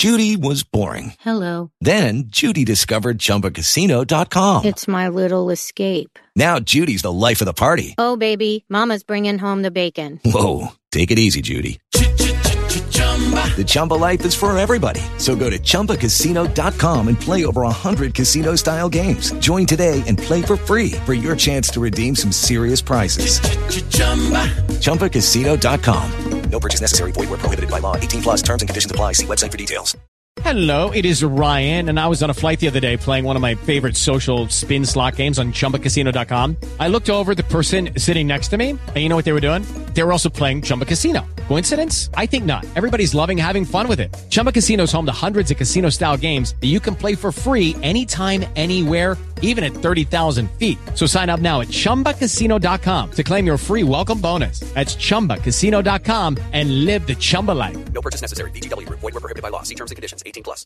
Judy was boring. Hello. Then Judy discovered ChumbaCasino.com. It's my little escape. Now Judy's the life of the party. Oh, baby, mama's bringing home the bacon. Whoa, take it easy, Judy. The Chumba life is for everybody. So go to ChumbaCasino.com and play over 100 casino-style games. Join today and play for free for your chance to redeem some serious prizes. ChumbaCasino.com. No purchase necessary. Void where prohibited by law. 18 plus terms and conditions apply. See website for details. Hello, it is Ryan, and I was on a flight the other day playing one of my favorite social spin slot games on ChumbaCasino.com. I looked over at the person sitting next to me, and you know what they were doing? They were also playing Chumba Casino. Coincidence? I think not. Everybody's loving having fun with it. Chumba Casino is home to hundreds of casino-style games that you can play for free anytime, anywhere, even at 30,000 feet. So sign up now at ChumbaCasino.com to claim your free welcome bonus. That's ChumbaCasino.com and live the Chumba life. No purchase necessary. VGW. Void where prohibited by law. See terms and conditions. 18 plus.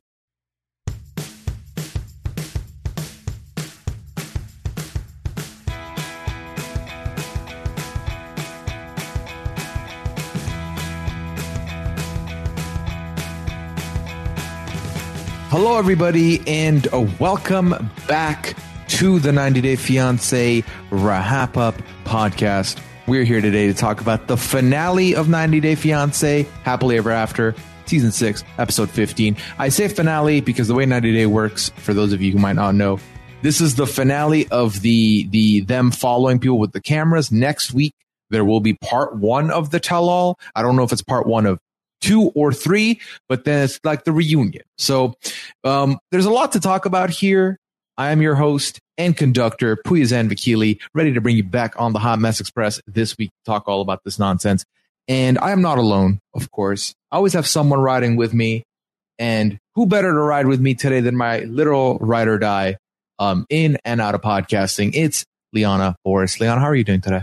Hello, everybody, and welcome back to the 90 Day Fiancé Wrap Up podcast. We're here today to talk about the finale of 90 Day Fiancé Happily Ever After, Season 6, Episode 15. I say finale because the way 90 Day works, for those of you who might not know, this is the finale of the them following people with the cameras. Next week, there will be part 1 of the tell-all. I don't know if it's part 1 of 2 or 3, but then it's like the reunion. So there's a lot to talk about here. I am your host and conductor, Puyazan Vakili, ready to bring you back on the Hot Mess Express this week to talk all about this nonsense. And I am not alone, of course. I always have someone riding with me. And who better to ride with me today than my literal ride or die in and out of podcasting? It's Liana Boris. Liana, how are you doing today?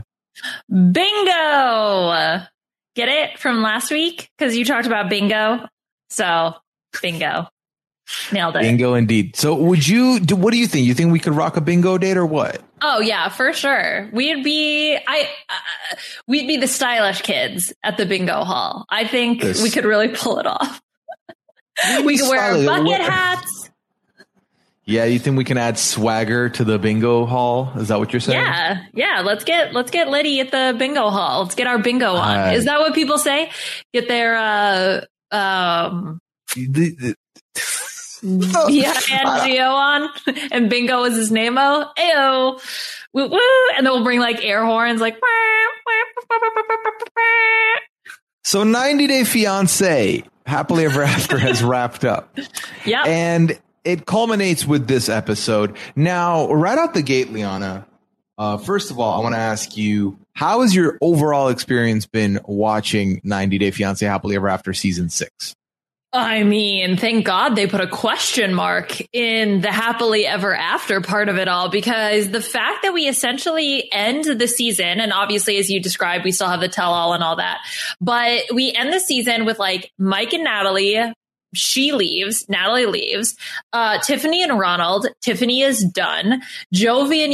Bingo! Get it from last week? Because you talked about bingo. So, bingo. Nailed it. Bingo indeed. So what do you think? You think we could rock a bingo date or what? Oh, yeah, for sure. We'd be the stylish kids at the bingo hall. I think we could really pull it off. We could wear bucket hats. Yeah, you think we can add swagger to the bingo hall? Is that what you're saying? Yeah. Let's get litty at the bingo hall. Let's get our bingo on. Is that what people say? Get their Angio on, and bingo is his name-o. Ayo, woo woo, and then we'll bring like air horns, like. So 90 Day Fiancé Happily Ever After has wrapped up. Yeah, and it culminates with this episode. Now, right out the gate, Liana, first of all, I want to ask you, how has your overall experience been watching 90 Day Fiancé Happily Ever After Season 6? I mean, thank God they put a question mark in the happily ever after part of it all, because the fact that we essentially end the season, and obviously, as you described, we still have the tell-all and all that, but we end the season with like Mike and Natalie. Natalie leaves, Tiffany and Ronald. Tiffany is done. Jovi and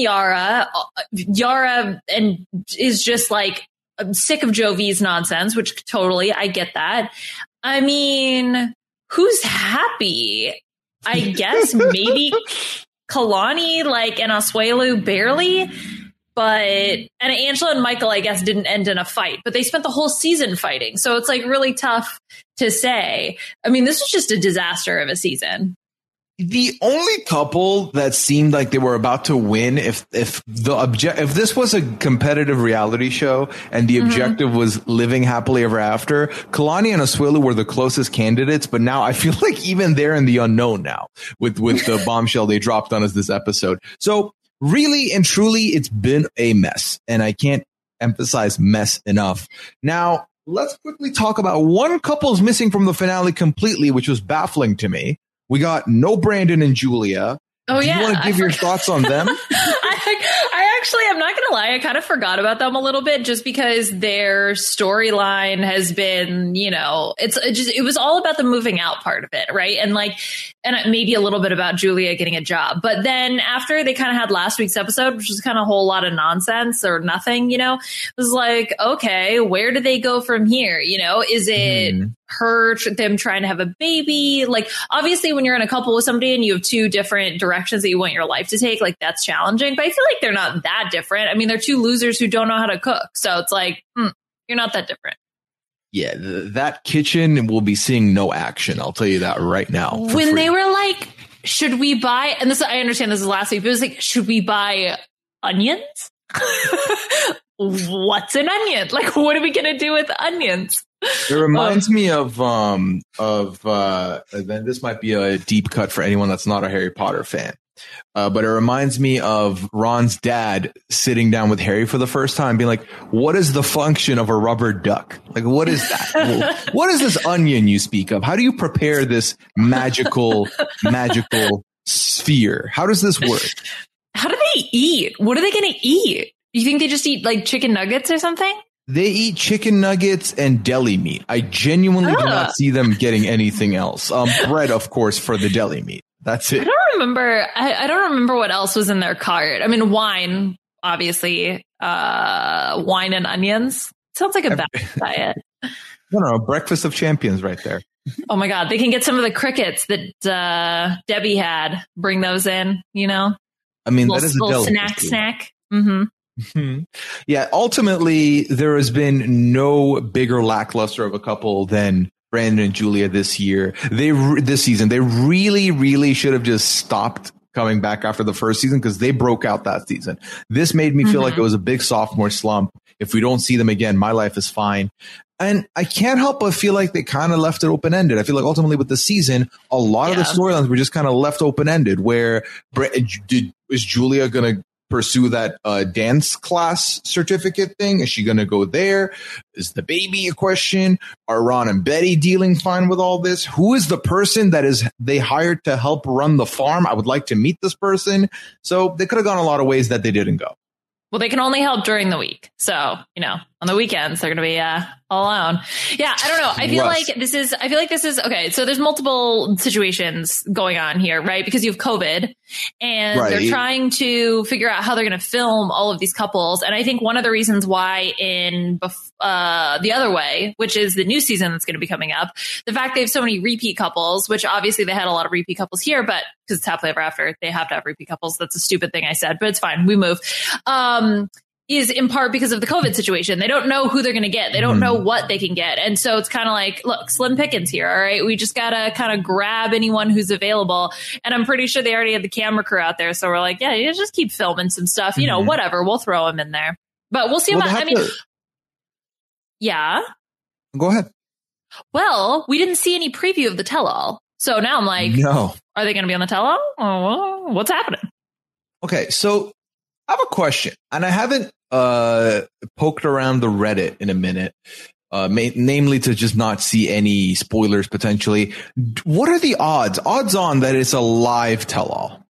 Yara and is just like, I'm sick of Jovi's nonsense, which totally, I get that. I mean, who's happy? I guess maybe Kalani, and Asuelu barely. And Angela and Michael, I guess, didn't end in a fight, but they spent the whole season fighting. So it's like really tough to say. I mean, this was just a disaster of a season. The only couple that seemed like they were about to win, if this was a competitive reality show and the objective was living happily ever after, Kalani and Asuelu were the closest candidates. But now I feel like even they're in the unknown now with the bombshell they dropped on us this episode. So really and truly, it's been a mess, and I can't emphasize mess enough. Now, let's quickly talk about one couple's missing from the finale completely, which was baffling to me. We got no Brandon and Julia. Oh, Do you want to give your thoughts on them? I'm not going to lie. I kind of forgot about them a little bit just because their storyline has been, it was all about the moving out part of it. Right. And maybe a little bit about Julia getting a job. But then after they kind of had last week's episode, which was kind of a whole lot of nonsense or nothing, it was like, okay, where do they go from here? Is it them trying to have a baby. Like, obviously when you're in a couple with somebody and you have two different directions that you want your life to take, like that's challenging, but I feel like they're not that different. I mean, they're two losers who don't know how to cook. So it's like, you're not that different. Yeah, that kitchen will be seeing no action. I'll tell you that right now. When they were like, should we buy, and this, I understand this is last week, but it was like, should we buy onions? What's an onion? Like, what are we going to do with onions? It reminds me of then this might be a deep cut for anyone that's not a Harry Potter fan. But it reminds me of Ron's dad sitting down with Harry for the first time, being like, what is the function of a rubber duck? Like, what is that? What is this onion you speak of? How do you prepare this magical sphere? How does this work? How do they eat? What are they going to eat? You think they just eat like chicken nuggets or something? They eat chicken nuggets and deli meat. I genuinely do not see them getting anything else. Bread, of course, for the deli meat. That's it. I don't remember what else was in their cart. I mean, wine, obviously. Wine and onions. Sounds like a bad diet. No, breakfast of champions right there. Oh my God. They can get some of the crickets that Debbie had. Bring those in, you know? I mean, that is a little snack. Mm-hmm. Yeah, ultimately, there has been no bigger lackluster of a couple than Brandon and Julia this season. They really, really should have just stopped coming back after the first season because they broke out that season. This made me feel like it was a big sophomore slump. If we don't see them again, my life is fine. And I can't help but feel like they kind of left it open-ended. I feel like ultimately with the season, a lot of the storylines were just kind of left open-ended where is Julia going to pursue that dance class certificate thing? Is she going to go there? Is the baby a question? Are Ron and Betty dealing fine with all this? Who is the person they hired to help run the farm? I would like to meet this person. So they could have gone a lot of ways that they didn't go. Well, they can only help during the week. So, on the weekends, they're going to be all alone. Yeah, I don't know. I feel like this is okay. So there's multiple situations going on here, right? Because you have COVID and they're trying to figure out how they're going to film all of these couples. And I think one of the reasons why in The Other Way, which is the new season that's going to be coming up, the fact they have so many repeat couples, which obviously they had a lot of repeat couples here, but because it's Happily Ever After, they have to have repeat couples. That's a stupid thing I said, but it's fine. We move. Is in part because of the COVID situation. They don't know who they're going to get. They don't know what they can get. And so it's kind of like, look, slim pickings here. All right. We just got to kind of grab anyone who's available. And I'm pretty sure they already had the camera crew out there. So we're like, yeah, you just keep filming some stuff, whatever. We'll throw them in there, but we'll see yeah. Go ahead. Well, we didn't see any preview of the tell-all. So now I'm like, no. Are they going to be on the tell-all? Oh, what's happening? Okay. So I have a question, and I haven't poked around the Reddit in a minute, namely to just not see any spoilers potentially. What are the odds on that it's a live tell-all?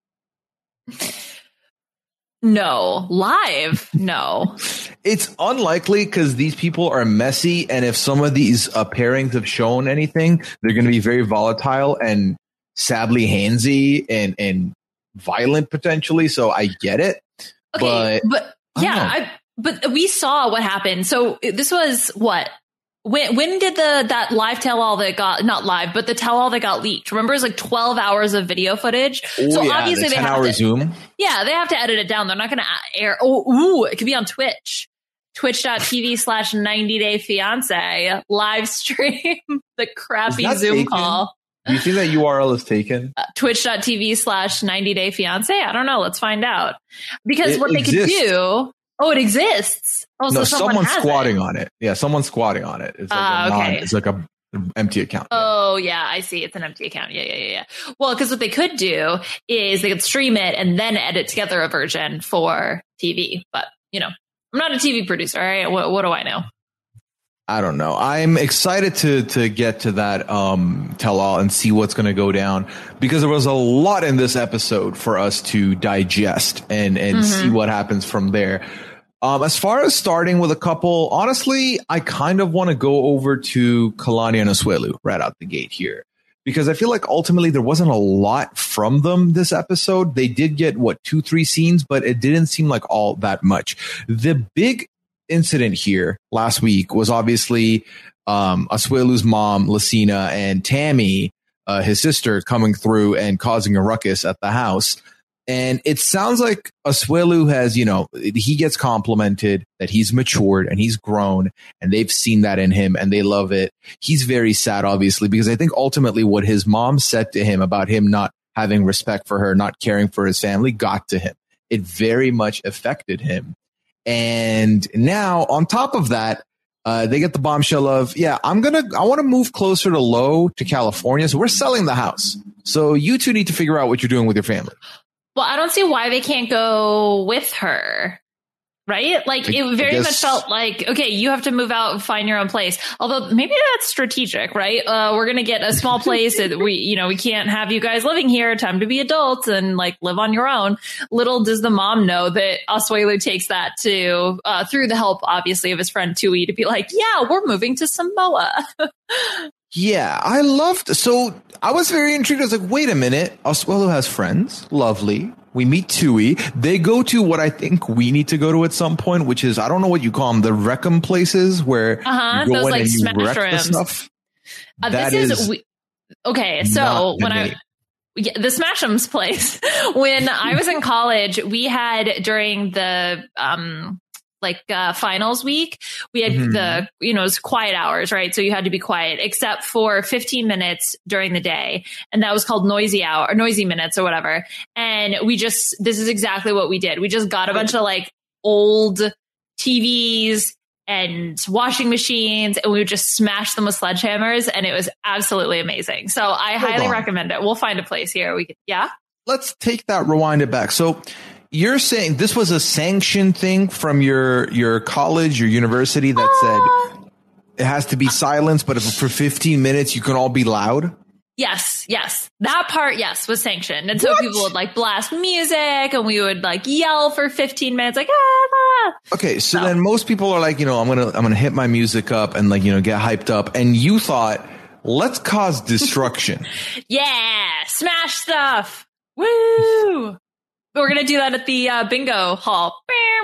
No. Live? No. It's unlikely because these people are messy, and if some of these pairings have shown anything, they're going to be very volatile and sadly handsy and violent potentially, so I get it. Okay, but we saw what happened. So this was what? When did that live tell-all that got, not live, but the tell-all that got leaked? Remember, it was like 12 hours of video footage. Obviously the 10-hour Zoom. Yeah, they have to edit it down. They're not going to air. It could be on Twitch. Twitch.tv/90dayfiance live stream the crappy Zoom call. Do you think that URL is taken? Twitch.tv/90dayfiance. I don't know. Let's find out. Because what they could do. Oh, it exists. Oh, no, so someone's squatting on it. Yeah, someone's squatting on it. It's like okay. It's like a empty account. Oh, yeah, I see. It's an empty account. Yeah. Well, because what they could do is they could stream it and then edit together a version for TV. But, I'm not a TV producer, all right? What do I know? I don't know. I'm excited to get to that tell-all and see what's going to go down, because there was a lot in this episode for us to digest and see what happens from there. As far as starting with a couple, honestly, I kind of want to go over to Kalani and Asuelu right out the gate here, because I feel like ultimately there wasn't a lot from them this episode. They did get 2-3 scenes, but it didn't seem like all that much. The big incident here last week was obviously Asuelu's mom, Lucina, and Tammy, his sister, coming through and causing a ruckus at the house. And it sounds like Asuelu has, he gets complimented that he's matured and he's grown, and they've seen that in him and they love it. He's very sad, obviously, because I think ultimately what his mom said to him about him not having respect for her, not caring for his family, got to him. It very much affected him. And now on top of that, they get the bombshell of, I want to move closer to Lo, to California. So we're selling the house. So you two need to figure out what you're doing with your family. Well, I don't see why they can't go with her, right? Like, it very much felt like, okay, you have to move out and find your own place. Although maybe that's strategic, right? We're going to get a small place that we can't have you guys living here. Time to be adults and like live on your own. Little does the mom know that Asuelu takes that to, through the help, obviously, of his friend Tui, to be like, yeah, we're moving to Samoa. Yeah, I was very intrigued. I was like, wait a minute. Asuelu has friends. Lovely. We meet Tui. They go to what I think we need to go to at some point, which is, I don't know what you call them, the Wreck-'em places where you go those in like and you smash wreck rooms. the stuff. Okay, so the Smash'ems place, when I was in college, we had during the finals week, we had it was quiet hours, right? So you had to be quiet except for 15 minutes during the day. And that was called noisy hour or noisy minutes or whatever. And this is exactly what we did. We just got a bunch of like old TVs and washing machines, and we would just smash them with sledgehammers. And it was absolutely amazing. So I highly recommend it. We'll find a place here. Let's take that, rewind it back. So you're saying this was a sanctioned thing from your college, your university that said it has to be silence, but if for 15 minutes you can all be loud? Yes. That part, was sanctioned. And so people would like blast music and we would like yell for 15 minutes, like, ah. Okay, so then most people are like, I'm gonna hit my music up and like, get hyped up. And you thought, let's cause destruction. Yeah, smash stuff. Woo! We're going to do that at the bingo hall.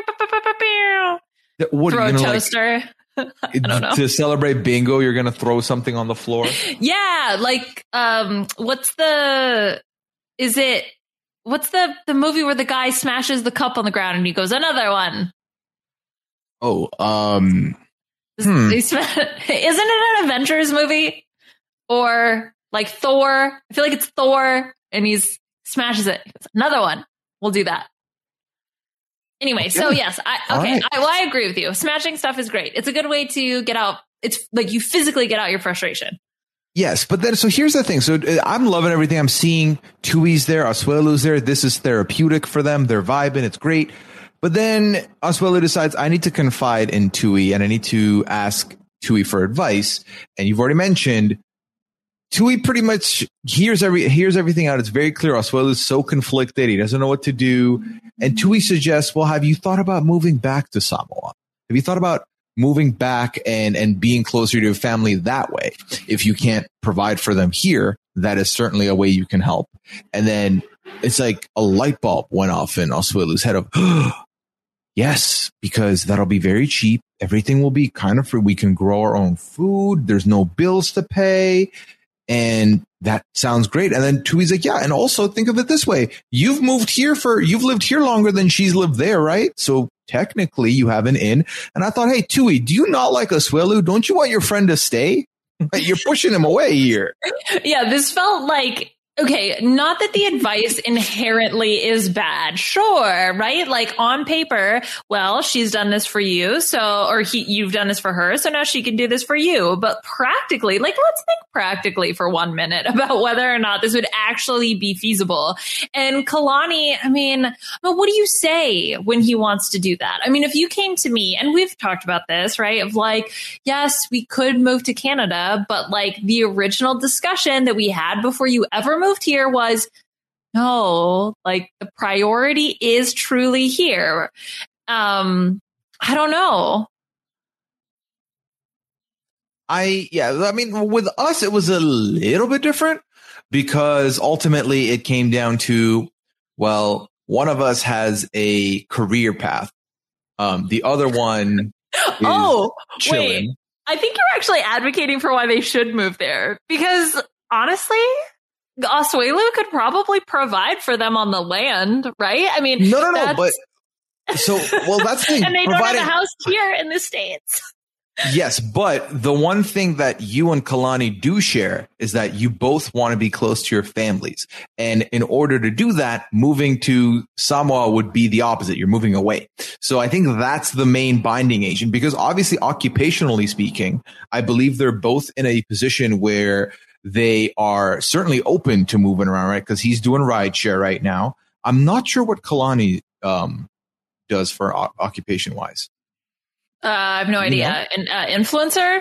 What, throw a toaster. I don't know. To celebrate bingo, you're going to throw something on the floor? Yeah. Like, what's the movie where the guy smashes the cup on the ground and he goes, another one? Oh, Isn't it an Avengers movie? Or like Thor? I feel like it's Thor and he smashes it. He goes, another one. We'll do that. Anyway, so yes, I agree with you. Smashing stuff is great. It's a good way to get out. It's like you physically get out your frustration. Yes, but then, so here's the thing. So I'm loving everything. I'm seeing Tui's there, Asuelu's there. This is therapeutic for them. They're vibing. It's great. But then Asuelu decides, I need to confide in Tui and I need to ask Tui for advice. And you've already mentioned Tui pretty much hears everything out. It's very clear. Asuelu is so conflicted. He doesn't know what to do. And Tui suggests, well, have you thought about moving back to Samoa? Have you thought about moving back and being closer to your family that way? If you can't provide for them here, that is certainly a way you can help. And then it's like a light bulb went off in Asuelu's head of, yes, because that'll be very cheap. Everything will be kind of free. We can grow our own food. There's no bills to pay. And that sounds great. And then Tui's like, yeah. And also think of it this way. You've lived here longer than she's lived there, right? So technically you have an in. And I thought, hey, Tui, do you not like Asuelu? Don't you want your friend to stay? You're pushing him away here. Yeah, this felt like, okay, not that the advice inherently is bad. Sure, right? Like on paper, well, she's done this for you. You've done this for her. So now she can do this for you. But practically, like, let's think practically for 1 minute about whether or not this would actually be feasible. And Kalani, what do you say when he wants to do that? I mean, if you came to me, and we've talked about this, right? Of like, yes, we could move to Canada, but like the original discussion that we had before you ever moved here was, no, like the priority is truly here. I don't know. With us, it was a little bit different because ultimately it came down to, well, one of us has a career path. The other one is chilling. Wait. I think you're actually advocating for why they should move there, because honestly, Asuelu could probably provide for them on the land, right? I mean, no, but so, well, that's the thing. And they don't have a house here in the States. Yes, but the one thing that you and Kalani do share is that you both want to be close to your families. And in order to do that, moving to Samoa would be the opposite. You're moving away. So I think that's the main binding agent, because obviously, occupationally speaking, I believe they're both in a position where they are certainly open to moving around, right? Because he's doing rideshare right now. I'm not sure what Kalani does for occupation wise. I have no idea. An influencer,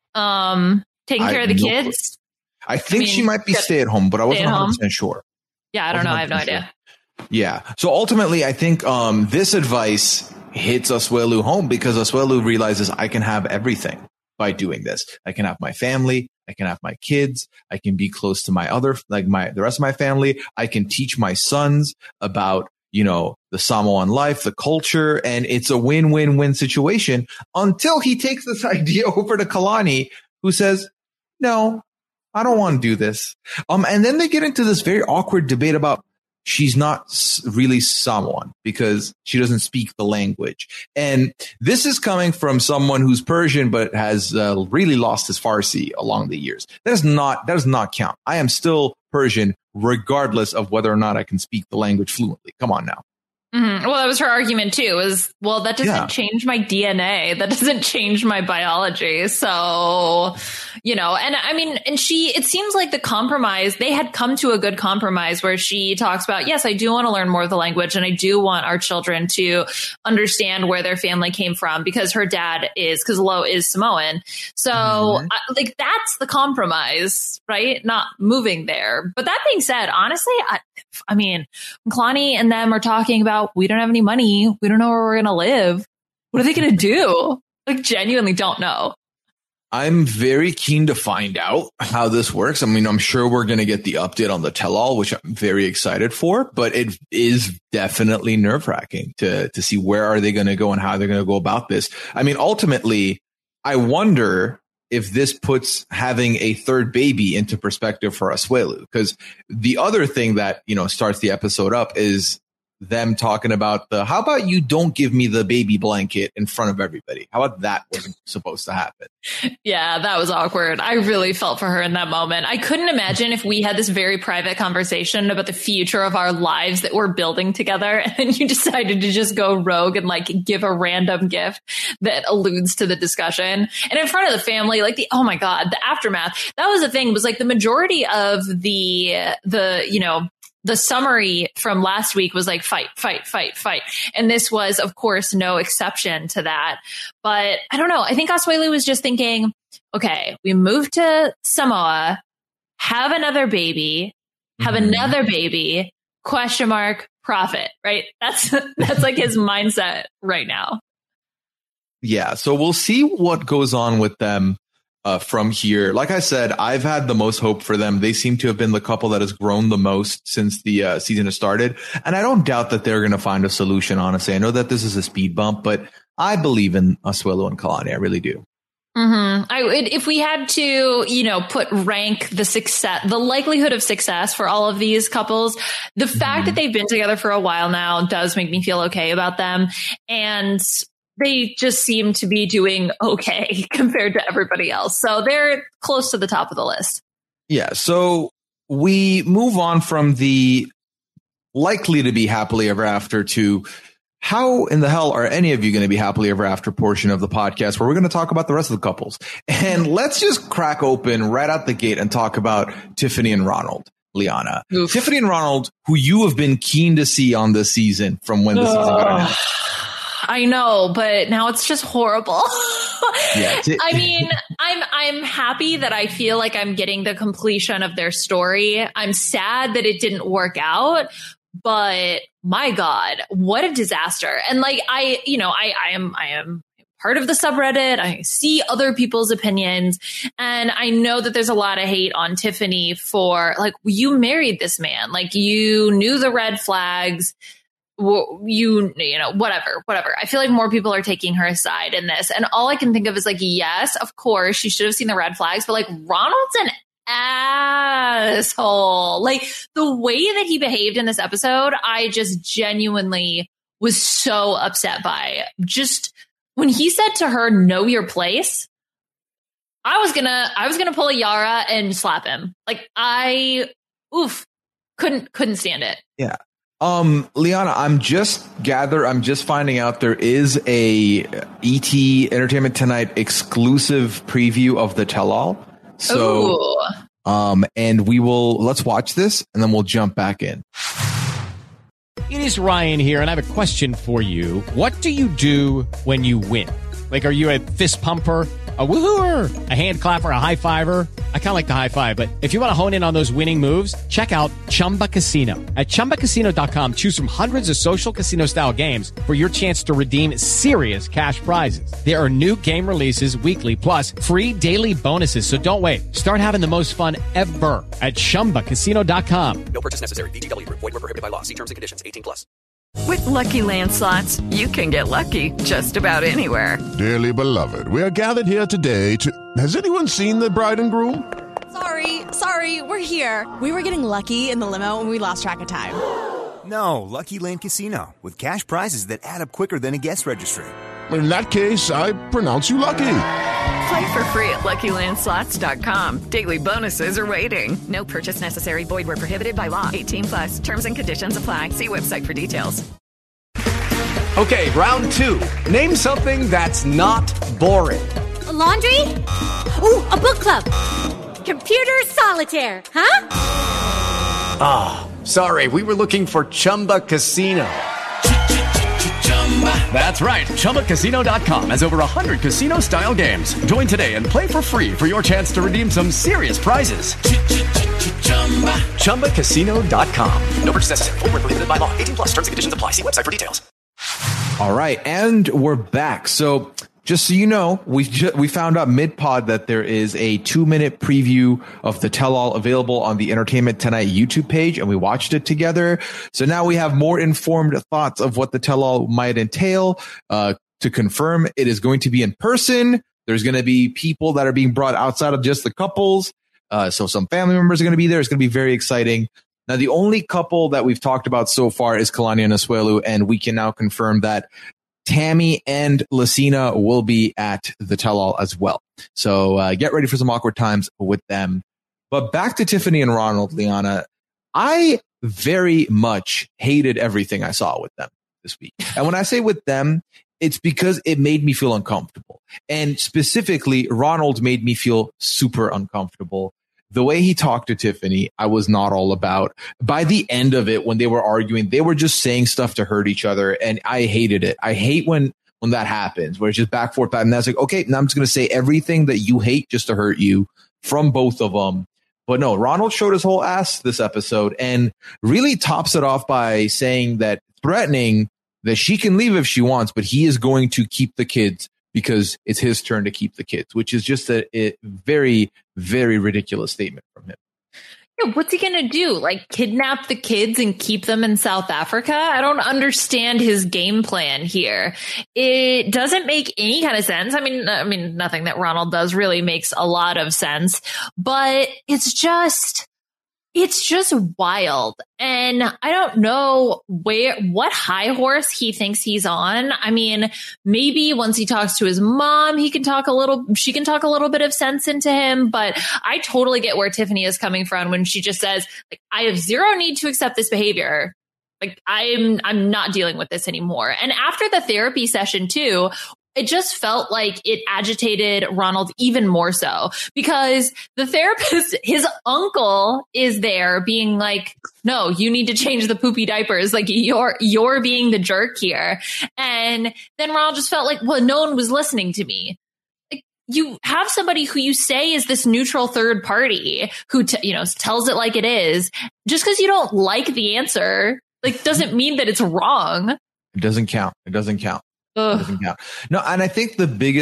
taking care of the kids. I think she might be stay at home, but I wasn't 100% sure. Yeah, I don't know. I have no idea. Yeah. So ultimately, I think this advice hits Asuelu home, because Asuelu realizes I can have everything by doing this. I can have my family. I can have my kids. I can be close to the rest of my family. I can teach my sons about, the Samoan life, the culture, and it's a win-win-win situation until he takes this idea over to Kalani, who says, no, I don't want to do this. And then they get into this very awkward debate about she's not really Samoan because she doesn't speak the language. And this is coming from someone who's Persian, but has really lost his Farsi along the years. That does not count. I am still Persian, regardless of whether or not I can speak the language fluently. Come on now. Mm-hmm. Well, that was her argument too, that doesn't change my DNA. That doesn't change my biology. So, and I mean, it seems like the compromise, they had come to a good compromise where she talks about, yes, I do want to learn more of the language, and I do want our children to understand where their family came from, because her dad because Lo is Samoan. So that's the compromise, right? Not moving there. But that being said, honestly, I mean, Kalani and them are talking about, we don't have any money. We don't know where we're going to live. What are they going to do? Genuinely don't know. I'm very keen to find out how this works. I mean, I'm sure we're going to get the update on the tell-all, which I'm very excited for, but it is definitely nerve-wracking to see where are they going to go and how they're going to go about this. I mean, ultimately, I wonder if this puts having a third baby into perspective for Asuelu, because the other thing that, starts the episode up is them talking about how about you don't give me the baby blanket in front of everybody? How about that wasn't supposed to happen? Yeah, that was awkward. I really felt for her in that moment. I couldn't imagine if we had this very private conversation about the future of our lives that we're building together, and then you decided to just go rogue and give a random gift that alludes to the discussion. And in front of the family, oh my God, the aftermath. That was the thing, was the majority of the summary from last week was fight, fight, fight, fight. And this was, of course, no exception to that. But I don't know. I think Asuelu was just thinking, okay, we moved to Samoa, have another baby, question mark, profit, right? That's his mindset right now. Yeah. So we'll see what goes on with them from here. Like I said, I've had the most hope for them. They seem to have been the couple that has grown the most since the season has started. And I don't doubt that they're going to find a solution, honestly. I know that this is a speed bump, but I believe in Asuelu and Kalani. I really do. Mm-hmm. If we had to, rank the success, the likelihood of success for all of these couples, the fact that they've been together for a while now does make me feel okay about them. And they just seem to be doing okay compared to everybody else. So they're close to the top of the list. Yeah. So we move on from the likely to be happily ever after to how in the hell are any of you going to be happily ever after portion of the podcast, where we're going to talk about the rest of the couples. And let's just crack open right out the gate and talk about Tiffany and Ronald. Liana. Oof. Tiffany and Ronald, who you have been keen to see on this season from when the season got announced. I know, but now it's just horrible. I mean, I'm happy that I feel like I'm getting the completion of their story. I'm sad that it didn't work out, but my God, what a disaster. And I am part of the subreddit. I see other people's opinions, and I know that there's a lot of hate on Tiffany for you married this man. You knew the red flags. you know, whatever. I feel like more people are taking her side in this. And all I can think of is like, yes, of course, she should have seen the red flags, but like Ronald's an asshole. Like the way that he behaved in this episode, I just genuinely was so upset by. Just when he said to her, know your place, I was gonna pull a Yara and slap him. Like couldn't stand it. Yeah. Liana, I'm just finding out there is a ET Entertainment Tonight exclusive preview of the tell-all. So, and let's watch this and then we'll jump back in. It is Ryan here, and I have a question for you. What do you do when you win? Like, are you a fist pumper, a woohooer, a hand clapper, a high fiver? I kind of like the high five, but if you want to hone in on those winning moves, check out Chumba Casino. At ChumbaCasino.com, choose from hundreds of social casino style games for your chance to redeem serious cash prizes. There are new game releases weekly, plus free daily bonuses. So don't wait. Start having the most fun ever at ChumbaCasino.com. No purchase necessary. VGW Group. Void where prohibited by law. See terms and conditions. 18+. With Lucky Land Slots, you can get lucky just about anywhere. Dearly beloved, we are gathered here today to... Has anyone seen the bride and groom? Sorry, we're here. We were getting lucky in the limo and we lost track of time. No, Lucky Land Casino, with cash prizes that add up quicker than a guest registry. In that case, I pronounce you lucky. Play for free at LuckyLandSlots.com. Daily bonuses are waiting. No purchase necessary. Void where prohibited by law. 18+. Terms and conditions apply. See website for details. Okay, round two. Name something that's not boring. A laundry? Ooh, a book club. Computer solitaire, huh? Ah, oh, sorry. We were looking for Chumba Casino. That's right. ChumbaCasino.com has over 100 casino-style games. Join today and play for free for your chance to redeem some serious prizes. ChumbaCasino.com. No purchase necessary. Void where prohibited by law. 18+. Terms and conditions apply. See website for details. All right, and we're back. So just so you know, we found out mid-pod that there is a 2-minute preview of the tell-all available on the Entertainment Tonight YouTube page, and we watched it together. So now we have more informed thoughts of what the tell-all might entail. To confirm, it is going to be in person. There's going to be people that are being brought outside of just the couples. So some family members are going to be there. It's going to be very exciting. Now, the only couple that we've talked about so far is Kalani and Asuelu, and we can now confirm that Tammy and Lucina will be at the tell-all as well. So get ready for some awkward times with them. But back to Tiffany and Ronald, Liana. I very much hated everything I saw with them this week. And when I say with them, it's because it made me feel uncomfortable. And specifically, Ronald made me feel super uncomfortable. The way he talked to Tiffany, I was not all about. By the end of it, when they were arguing, they were just saying stuff to hurt each other, and I hated it. I hate when that happens, where it's just back, forth, back, and that's like, okay, now I'm just going to say everything that you hate just to hurt you from both of them. But no, Ronald showed his whole ass this episode and really tops it off by saying that, threatening that she can leave if she wants, but he is going to keep the kids because it's his turn to keep the kids, which is just a very, very ridiculous statement from him. Yeah, what's he going to do? Like kidnap the kids and keep them in South Africa? I don't understand his game plan here. It doesn't make any kind of sense. I mean, nothing that Ronald does really makes a lot of sense, but it's just wild. And I don't know what high horse he thinks he's on. I mean, maybe once he talks to his mom, she can talk a little bit of sense into him. But I totally get where Tiffany is coming from when she just says, like, I have zero need to accept this behavior. Like, I'm not dealing with this anymore. And after the therapy session too, it just felt like it agitated Ronald even more so, because the therapist, his uncle, is there being like, no, you need to change the poopy diapers. Like you're being the jerk here. And then Ronald just felt like, well, no one was listening to me. Like, you have somebody who you say is this neutral third party who, tells it like it is. Just because you don't like the answer, like, doesn't mean that it's wrong. It doesn't count. It doesn't count. No, and I think the biggest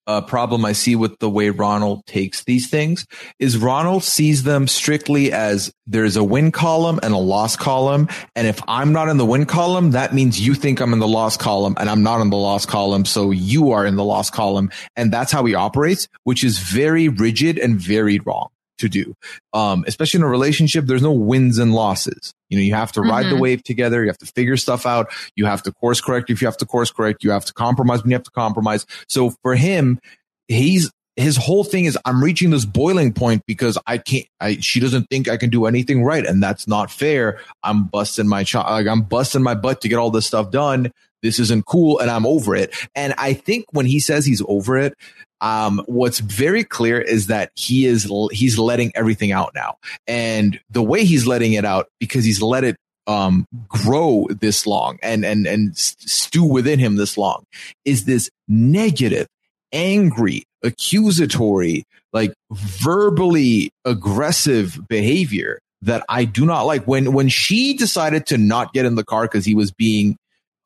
problem I see with the way Ronald takes these things is Ronald sees them strictly as there's a win column and a loss column. And if I'm not in the win column, that means you think I'm in the loss column and I'm not in the loss column. So you are in the loss column. And that's how he operates, which is very rigid and very wrong to do. Especially in a relationship, there's no wins and losses. You know, you have to ride the wave together. You have to figure stuff out. You have to course correct if you have to course correct. You have to compromise when you have to compromise. So for him, his whole thing is I'm reaching this boiling point because she doesn't think I can do anything right. And that's not fair. I'm busting my butt to get all this stuff done. This isn't cool. And I'm over it. And I think when he says he's over it, what's very clear is that he's letting everything out now. And the way he's letting it out, because he's let it grow this long and stew within him this long, is this negative, angry, accusatory, like verbally aggressive behavior that I do not like. When she decided to not get in the car because he was being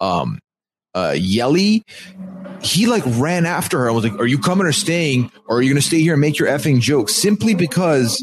yelly, he like ran after her. I was like, are you coming or staying, or are you going to stay here and make your effing jokes? Simply because,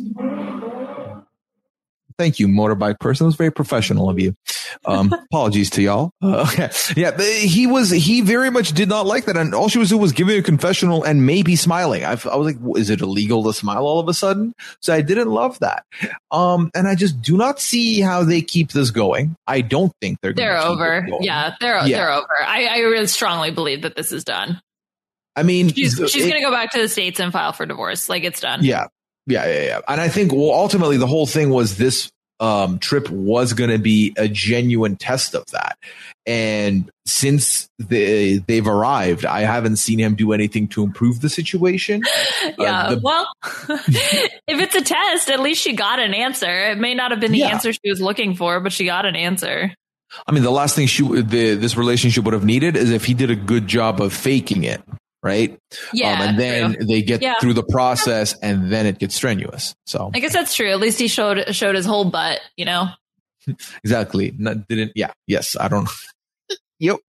thank you, motorbike person. It was very professional of you. Apologies to y'all. Okay. Yeah, but he very much did not like that. And all she was doing was giving a confessional and maybe smiling. I was like, is it illegal to smile all of a sudden? So I didn't love that. And I just do not see how they keep this going. I don't think they're over. Yeah, they're over. I really strongly believe that this is done. I mean, she's going to go back to the States and file for divorce. Like, it's done. Yeah. And I think, well, ultimately the whole thing was this trip was going to be a genuine test of that. And since they've arrived, I haven't seen him do anything to improve the situation. Well, if it's a test, at least she got an answer. It may not have been the answer she was looking for, but she got an answer. I mean, the last thing this relationship would have needed is if he did a good job of faking it. Right. Yeah. And then they get through the process and then it gets strenuous. So I guess that's true. At least he showed his whole butt, you know? Exactly. Yes. I don't. Yep.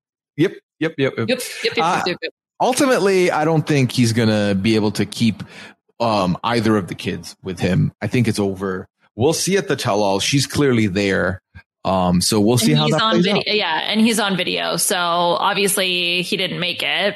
Ultimately, I don't think he's going to be able to keep either of the kids with him. I think it's over. We'll see at the tell-all. She's clearly there. So we'll see how that plays out. Yeah, and he's on video, so obviously he didn't make it.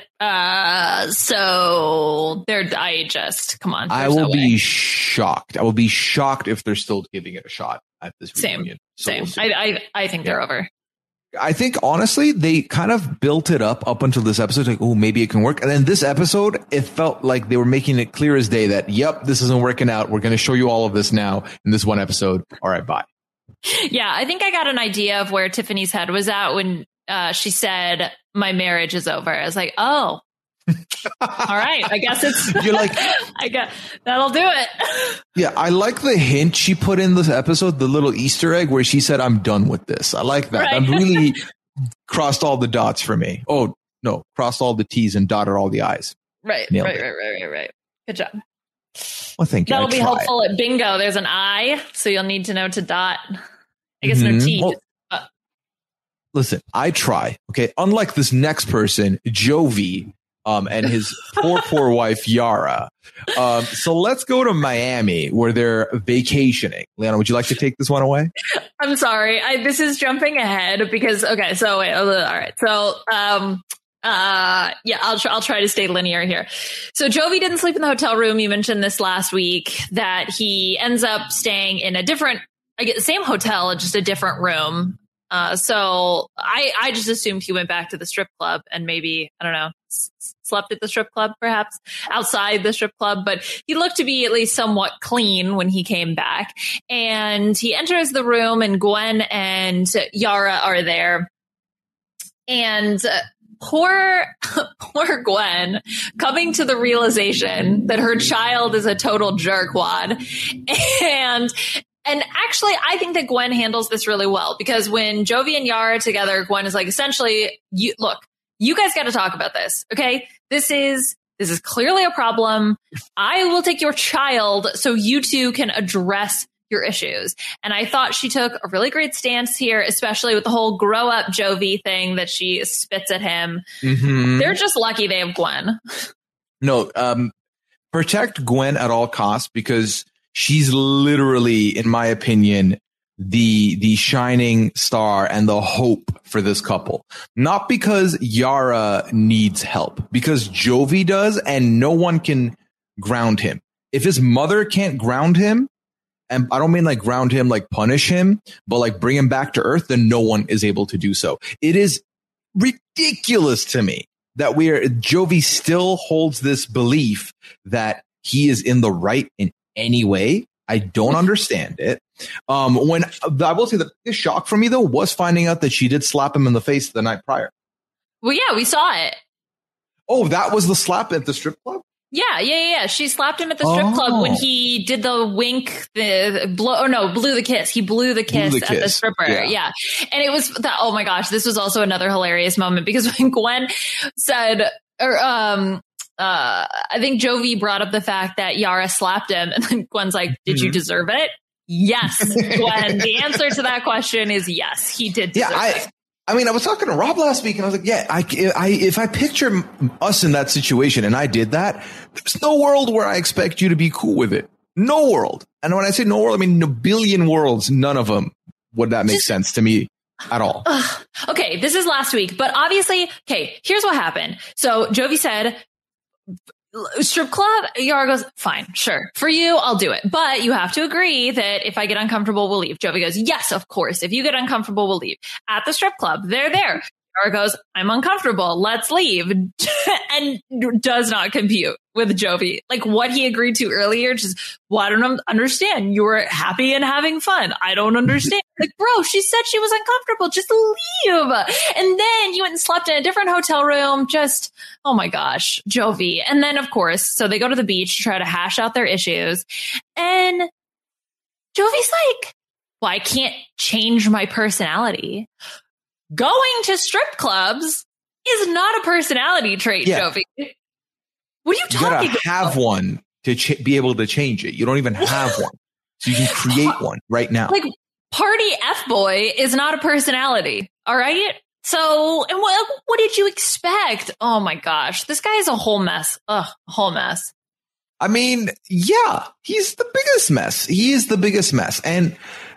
So come on. I will be shocked. I will be shocked if they're still giving it a shot at this reunion. Same. I think they're over. I think honestly, they kind of built it up until this episode. Like, oh, maybe it can work. And then this episode, it felt like they were making it clear as day that, yep, this isn't working out. We're going to show you all of this now in this one episode. All right, bye. Yeah, I think I got an idea of where Tiffany's head was at when she said, my marriage is over. I was like, oh, all right. I guess you're like, I guess that'll do it. Yeah, I like the hint she put in this episode, the little Easter egg where she said, I'm done with this. I like that. Right. I'm really crossed all the dots for me. Oh, no, crossed all the T's and dotted all the I's. Right. Good job. Well, thank you. That'll be helpful at bingo. There's an I, so you'll need to know to dot. I guess no T. Well, listen, I try. Okay, unlike this next person, Jovi, and his poor wife Yara. So let's go to Miami where they're vacationing. Leona, would you like to take this one away? I'm sorry. This is jumping ahead because okay. So wait. All right. So I'll try to stay linear here. So Jovi didn't sleep in the hotel room. You mentioned this last week that he ends up staying in a different, same hotel, just a different room. So I just assumed he went back to the strip club and maybe, I don't know, slept at the strip club, perhaps outside the strip club, but he looked to be at least somewhat clean when he came back. And he enters the room and Gwen and Yara are there. And Poor Gwen coming to the realization that her child is a total jerkwad. And actually, I think that Gwen handles this really well because when Jovi and Yara are together, Gwen is like, essentially, you guys got to talk about this. Okay. This is clearly a problem. I will take your child so you two can address your issues. And I thought she took a really great stance here, especially with the whole grow up Jovi thing that she spits at him. Mm-hmm. They're just lucky they have Gwen. No, protect Gwen at all costs, because she's literally, in my opinion, the shining star and the hope for this couple. Not because Yara needs help, because Jovi does, and no one can ground him. If his mother can't ground him, and I don't mean like ground him, like punish him, but like bring him back to earth, then no one is able to do so. It is ridiculous to me that Jovi still holds this belief that he is in the right in any way. I don't understand it. When I will say the biggest shock for me though was finding out that she did slap him in the face the night prior. Well, yeah, we saw it. Oh, that was the slap at the strip club? Yeah. She slapped him at the strip club when he did the wink, blew the kiss. He blew the kiss at the stripper. Yeah. And it was that, oh my gosh, this was also another hilarious moment, because when Gwen said, I think Jovi brought up the fact that Yara slapped him, and then Gwen's like, did you deserve it? Yes, Gwen. The answer to that question is yes, he did deserve it. I mean, I was talking to Rob last week, and I was like, if I picture us in that situation and I did that, there's no world where I expect you to be cool with it. No world. And when I say no world, I mean a billion worlds. None of them would that make sense to me at all. Okay, this is last week, but obviously, okay, here's what happened. So Jovi said, strip club? Yara goes, fine, sure. For you, I'll do it. But you have to agree that if I get uncomfortable, we'll leave. Jovi goes, yes, of course. If you get uncomfortable, we'll leave. At the strip club, they're there. Yara goes, I'm uncomfortable. Let's leave. And does not compute with Jovi. Like what he agreed to earlier, just, well, I don't understand. You were happy and having fun. I don't understand. Like, bro, she said she was uncomfortable. Just leave. And then you went and slept in a different hotel room. Just, oh my gosh, Jovi. And then, of course, so they go to the beach to try to hash out their issues. And Jovi's like, well, I can't change my personality. Going to strip clubs is not a personality trait, Jovi. What are you talking about? You gotta have one to be able to change it. You don't even have one. So you can create one right now. Like, party F-boy is not a personality. All right? So, and what did you expect? Oh my gosh. This guy is a whole mess. A whole mess. I mean, yeah, he's the biggest mess. He is the biggest mess. And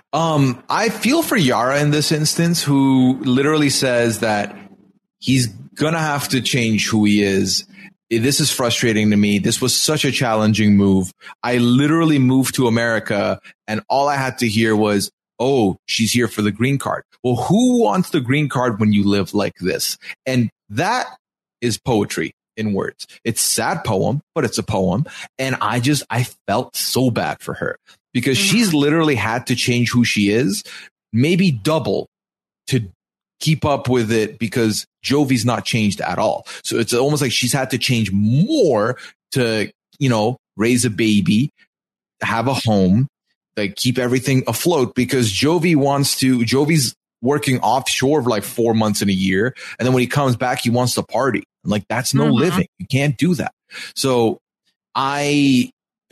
I feel for Yara in this instance, who literally says that he's gonna have to change who he is. This is frustrating to me. This was such a challenging move. I literally moved to America and all I had to hear was, oh, she's here for the green card. Well, who wants the green card when you live like this? And that is poetry in words. It's a sad poem, but it's a poem. And I felt so bad for her because she's literally had to change who she is, maybe double, to keep up with it, because Jovi's not changed at all. So it's almost like she's had to change more to, raise a baby, have a home, like keep everything afloat, because Jovi's working offshore for like 4 months in a year. And then when he comes back, he wants to party. Like, that's no living. You can't do that. So I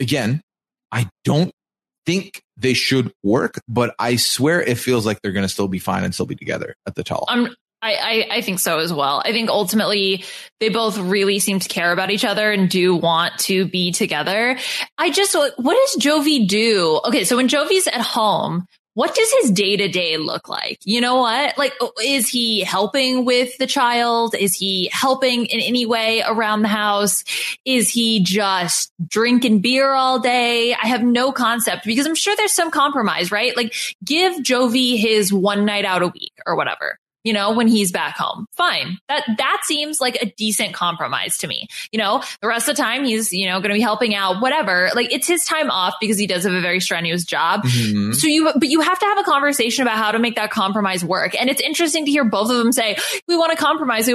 don't think they should work, but I swear it feels like they're going to still be fine and still be together at the top. I think so as well. I think ultimately they both really seem to care about each other and do want to be together. What does Jovi do? Okay, so when Jovi's at home, what does his day-to-day look like? You know what? Like, is he helping with the child? Is he helping in any way around the house? Is he just drinking beer all day? I have no concept, because I'm sure there's some compromise, right? Like, give Jovi his one night out a week or whatever, when he's back home. Fine. That seems like a decent compromise to me. The rest of the time he's, going to be helping out, whatever. Like, it's his time off because he does have a very strenuous job. Mm-hmm. So you have to have a conversation about how to make that compromise work. And it's interesting to hear both of them say, we want to compromise.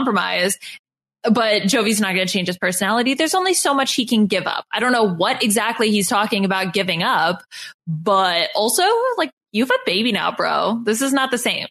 But Jovi's not going to change his personality. There's only so much he can give up. I don't know what exactly he's talking about giving up, but also, like, you have a baby now, bro. This is not the same.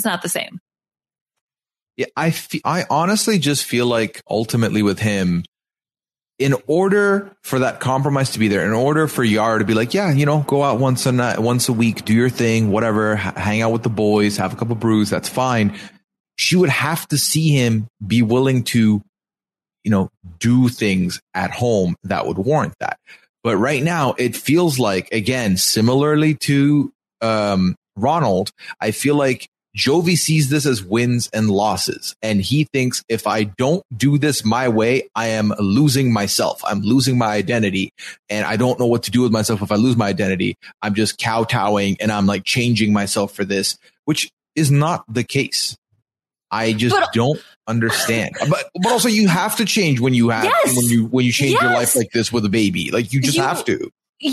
Yeah, I honestly just feel like ultimately with him, in order for that compromise to be there, in order for Yara to be like, yeah, go out once a week, do your thing, whatever, hang out with the boys, have a couple brews, that's fine. She would have to see him be willing to, do things at home that would warrant that. But right now it feels like, again, similarly to Ronald, I feel like Jovi sees this as wins and losses. And he thinks, if I don't do this my way, I am losing myself. I'm losing my identity. And I don't know what to do with myself if I lose my identity. I'm just kowtowing and I'm like changing myself for this, which is not the case. I just don't understand. But also you have to change when you have, when you change your life like this with a baby. Like you just have to.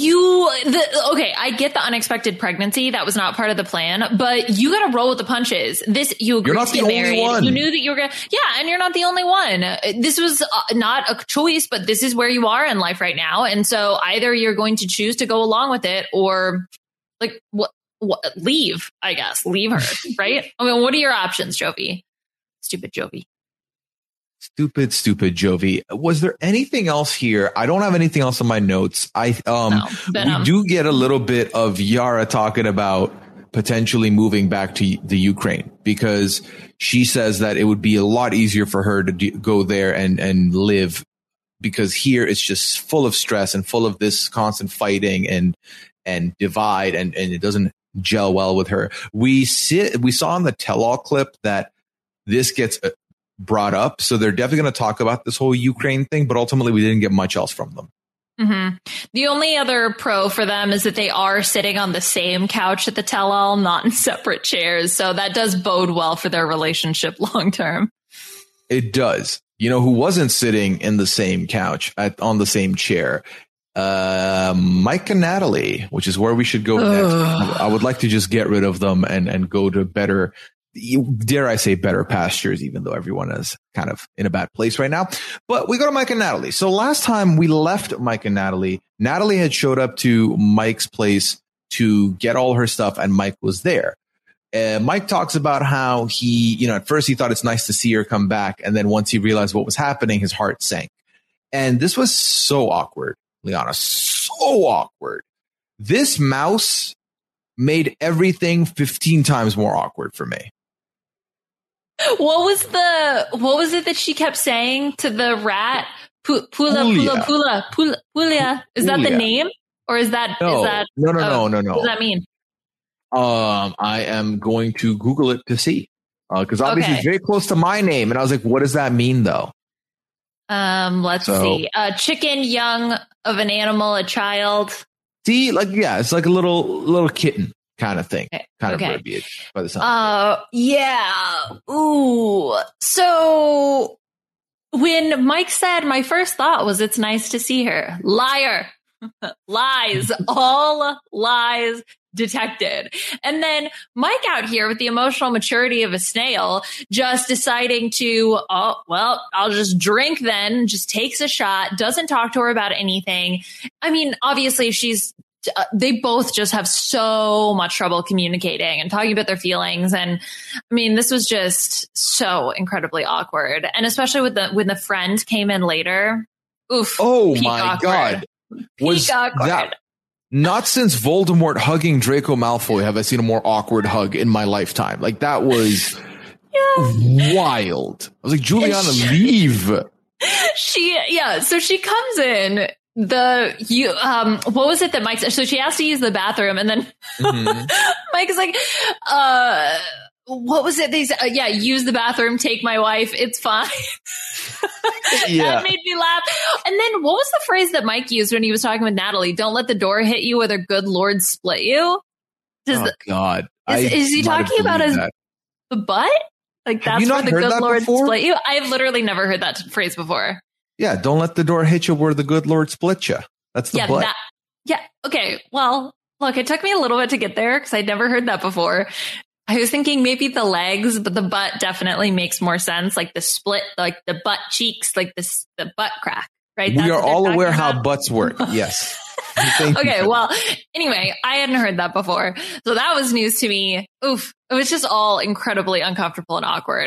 Okay, I get the unexpected pregnancy. That was not part of the plan, but you got to roll with the punches. You agreed to get married. You knew that you were going to, and you're not the only one. This was not a choice, but this is where you are in life right now. And so either you're going to choose to go along with it or like leave, I guess, leave her. Right. I mean, what are your options, Jovi? Stupid Jovi. Stupid Jovi. Was there anything else here? I don't have anything else on my notes. We do get a little bit of Yara talking about potentially moving back to the Ukraine, because she says that it would be a lot easier for her to go there and live, because here it's just full of stress and full of this constant fighting and divide, and it doesn't gel well with her. We saw in the tell-all clip that this gets brought up, so they're definitely going to talk about this whole Ukraine thing, but ultimately we didn't get much else from them. Mm-hmm. The only other pro for them is that they are sitting on the same couch at the tell-all, not in separate chairs, so that does bode well for their relationship long term. It does. You know who wasn't sitting in the same couch on the same chair? Mike and Natalie, which is where we should go next. I would like to just get rid of them and go to better, dare I say, better pastures, even though everyone is kind of in a bad place right now. But we go to Mike and Natalie. So last time we left Mike and Natalie had showed up to Mike's place to get all her stuff, and Mike was there. Mike talks about how he, at first he thought it's nice to see her come back, and then once he realized what was happening, his heart sank. And this was so awkward, Liana, so awkward. This mouse made everything 15 times more awkward for me. What was it that she kept saying to the rat? Pula. Is that the name? Or is that, no. What does that mean? I am going to Google it to see. Cause obviously it's very close to my name. And I was like, what does that mean though? Let's see. Chicken, young of an animal, a child. See, it's like a little kitten kind of thing, kind of verbiage by the sound. Yeah. Ooh. So when Mike said, my first thought was, it's nice to see her. Liar. Lies. All lies detected. And then Mike out here with the emotional maturity of a snail, just deciding to, I'll just drink then, just takes a shot, doesn't talk to her about anything. I mean, obviously they both just have so much trouble communicating and talking about their feelings. And I mean, this was just so incredibly awkward. And especially when the friend came in later. Oof. Oh my God. Was that, not since Voldemort hugging Draco Malfoy have I seen a more awkward hug in my lifetime. Like that was wild. I was like, Juliana, leave. So she comes in. What was it that Mike said? So she has to use the bathroom, and then Mike is like, what was it? They said, use the bathroom, take my wife, it's fine. That made me laugh. And then what was the phrase that Mike used when he was talking with Natalie? Don't let the door hit you or the good Lord split you. God. Is he talking about the butt? Like that's where the good Lord split you? I've literally never heard that phrase before. Yeah, don't let the door hit you where the good Lord split you. That's the butt. Okay. Well, look, it took me a little bit to get there because I'd never heard that before. I was thinking maybe the legs, but the butt definitely makes more sense. Like the split, like the butt cheeks, like the butt crack, right? We are all aware how butts work. Yes. Okay. Well, anyway, I hadn't heard that before. So that was news to me. Oof. It was just all incredibly uncomfortable and awkward.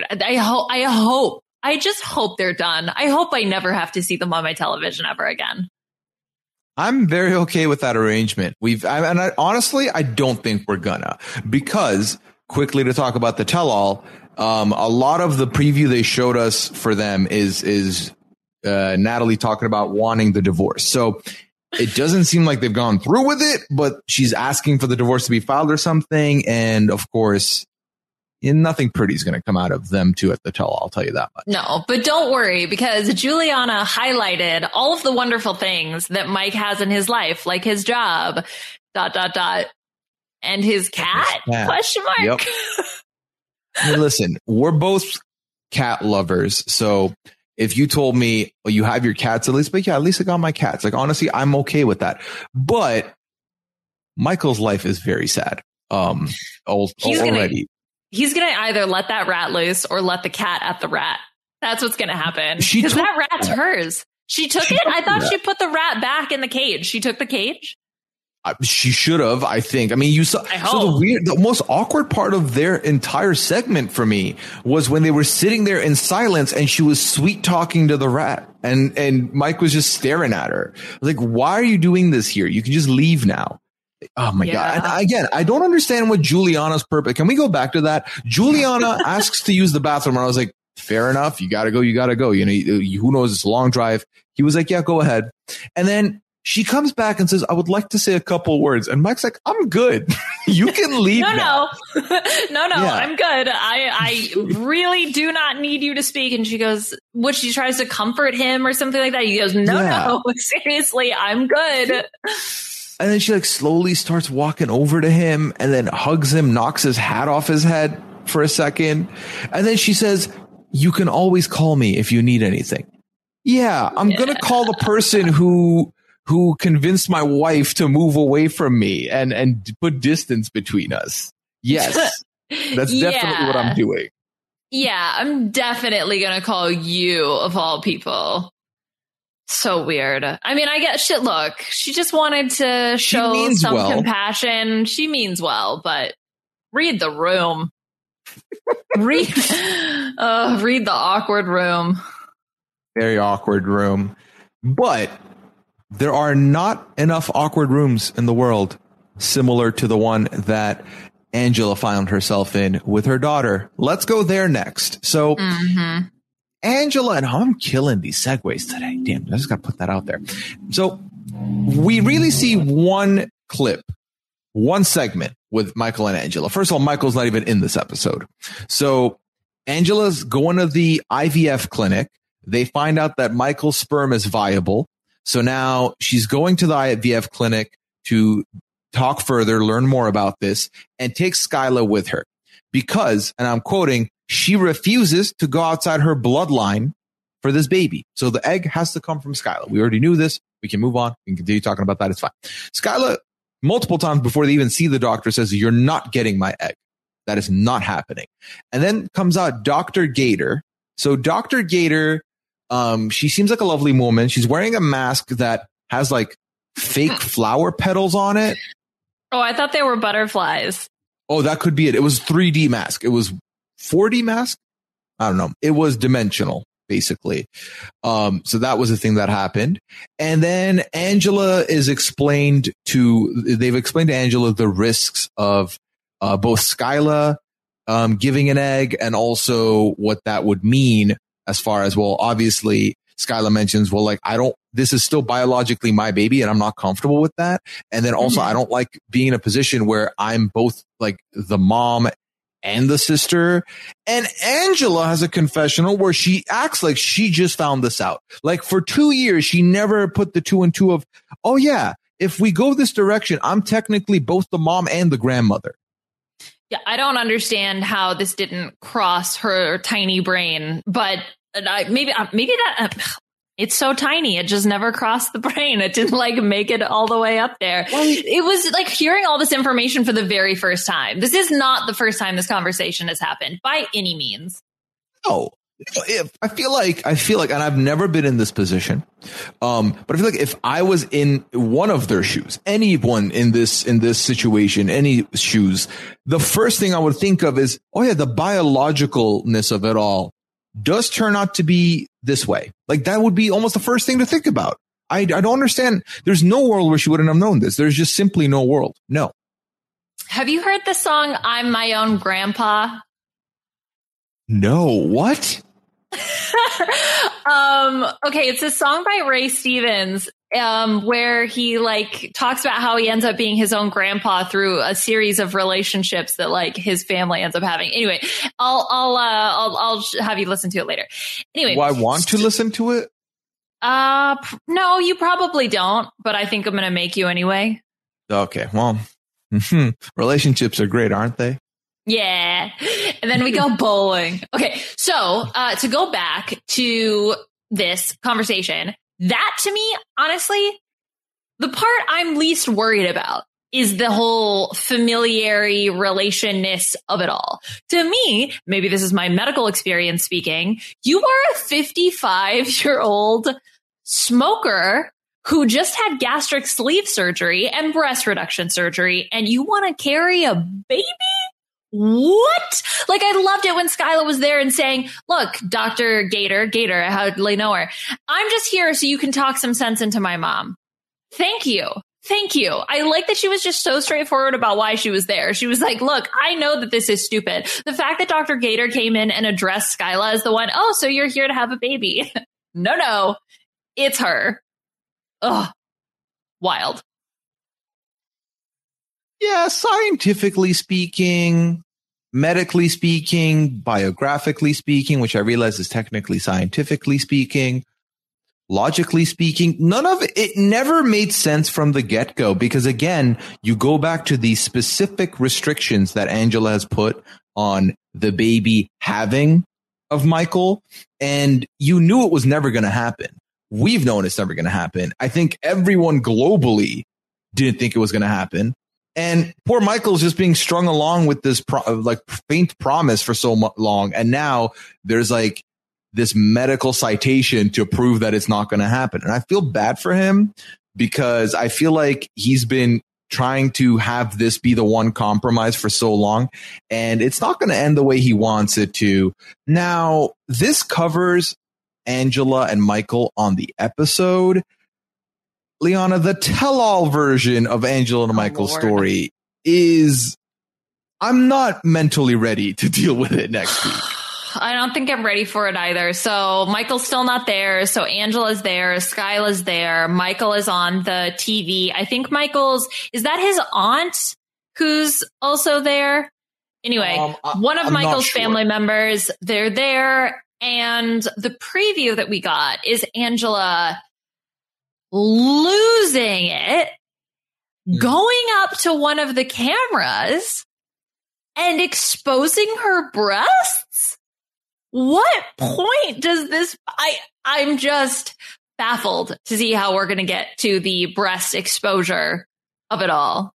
I just hope they're done. I hope I never have to see them on my television ever again. I'm very okay with that arrangement. Honestly, I don't think we're gonna, because quickly to talk about the tell-all, a lot of the preview they showed us for them is Natalie talking about wanting the divorce. So it doesn't seem like they've gone through with it, but she's asking for the divorce to be filed or something. And of course, nothing pretty is going to come out of them two at the tell. I'll tell you that much. No, but don't worry, because Juliana highlighted all of the wonderful things that Mike has in his life, like his job, ... and his cat, ? Yep. Hey, listen, we're both cat lovers. So if you told me, well, you have your cats at least, but yeah, at least I got my cats. Like, honestly, I'm okay with that. But Michael's life is very sad. Already. He's going to either let that rat loose or let the cat at the rat. That's what's going to happen. Because that rat's hers. She took it? I thought she put the rat back in the cage. She took the cage? She should have, I think. I mean, you saw. So the most awkward part of their entire segment for me was when they were sitting there in silence and she was sweet talking to the rat, and Mike was just staring at her. Like, why are you doing this here? You can just leave now. Oh my God. And again, I don't understand what Juliana's purpose. Can we go back to that? Juliana asks to use the bathroom, and I was like, fair enough. You got to go. You got to go. You know, who knows? It's a long drive. He was like, yeah, go ahead. And then she comes back and says, I would like to say a couple words. And Mike's like, I'm good. You can leave now. No, I'm good. I really do not need you to speak. And she goes, she tries to comfort him or something like that. He goes, no, seriously, I'm good. And then she like slowly starts walking over to him and then hugs him, knocks his hat off his head for a second. And then she says, you can always call me if you need anything. Yeah, I'm going to call the person who convinced my wife to move away from me and put distance between us. Yes, that's definitely what I'm doing. Yeah, I'm definitely going to call you of all people. So weird. I mean, I get shit. Look, she just wanted to show some compassion. She means well, but read the room. read the awkward room. Very awkward room. But there are not enough awkward rooms in the world similar to the one that Angela found herself in with her daughter. Let's go there next. So Angela, and I'm killing these segues today. Damn, I just got to put that out there. So we really see one clip, one segment with Michael and Angela. First of all, Michael's not even in this episode. So Angela's going to the IVF clinic. They find out that Michael's sperm is viable. So now she's going to the IVF clinic to talk further, learn more about this, and take Skyla with her because, and I'm quoting, she refuses to go outside her bloodline for this baby. So the egg has to come from Skyla. We already knew this. We can move on. We can continue talking about that. It's fine. Skyla, multiple times before they even see the doctor, says, you're not getting my egg. That is not happening. And then comes out Dr. Gator. So Dr. Gator, she seems like a lovely woman. She's wearing a mask that has like fake flower petals on it. Oh, I thought they were butterflies. Oh, that could be it. It was 3D mask. It was 4D mask. I don't know. It was dimensional, basically. So that was the thing that happened. And then Angela they've explained to Angela the risks of both Skyla giving an egg and also what that would mean as far as, well, obviously Skyla mentions, well, like, this is still biologically my baby and I'm not comfortable with that. And then also I don't like being in a position where I'm both like the mom and the sister. And Angela has a confessional where she acts like she just found this out. Like for 2 years, she never put the 2 and 2 of, oh yeah, if we go this direction, I'm technically both the mom and the grandmother. Yeah, I don't understand how this didn't cross her tiny brain, but maybe that it's so tiny. It just never crossed the brain. It didn't like make it all the way up there. It was like hearing all this information for the very first time. This is not the first time this conversation has happened by any means. No. I feel like, and I've never been in this position, but I feel like if I was in one of their shoes, anyone in this situation, any shoes, the first thing I would think of is, oh yeah, the biologicalness of it all does turn out to be this way. Like that would be almost the first thing to think about. I don't understand. There's no world where she wouldn't have known this. There's just simply no world. No. Have you heard the song "I'm My Own Grandpa"? No. What? Okay, it's a song by Ray Stevens, where he like talks about how he ends up being his own grandpa through a series of relationships that like his family ends up having. Anyway, I'll have you listen to it later. Anyway, do I want to listen to it? No, you probably don't, but I think I'm going to make you anyway. Okay, well, relationships are great, aren't they? Yeah. And then we go bowling. Okay. So, to go back to this conversation, that to me, honestly, the part I'm least worried about is the whole familiarity relationness of it all. To me, maybe this is my medical experience speaking, you are a 55-year-old smoker who just had gastric sleeve surgery and breast reduction surgery, and you want to carry a baby? What? Like, I loved it when Skyla was there and saying, look, Dr. Gator, I hardly know her. I'm just here so you can talk some sense into my mom. Thank you. I like that she was just so straightforward about why she was there. She was like, look, I know that this is stupid. The fact that Dr. Gator came in and addressed Skyla as the one, oh, so you're here to have a baby. No, it's her. Ugh. Wild. Yeah, scientifically speaking, medically speaking, biographically speaking, which I realize is technically scientifically speaking, logically speaking, none of it never made sense from the get-go, because again, you go back to the specific restrictions that Angela has put on the baby having of Michael, and you knew it was never going to happen. We've known it's never going to happen. I think everyone globally didn't think it was going to happen. And poor Michael's just being strung along with this faint promise for so long. And now there's like this medical citation to prove that it's not going to happen. And I feel bad for him because I feel like he's been trying to have this be the one compromise for so long, and it's not going to end the way he wants it to. Now, this covers Angela and Michael on the episode. Liana, the tell-all version of Angela and Michael's story is, I'm not mentally ready to deal with it next week. I don't think I'm ready for it either. So Michael's still not there. So Angela's there. Skyla's there. Michael is on the TV. I think is that his aunt who's also there? Anyway, one of Michael's family members, they're there. And the preview that we got is Angela losing it, going up to one of the cameras and exposing her breasts. What point does this? I'm just baffled to see how we're going to get to the breast exposure of it all.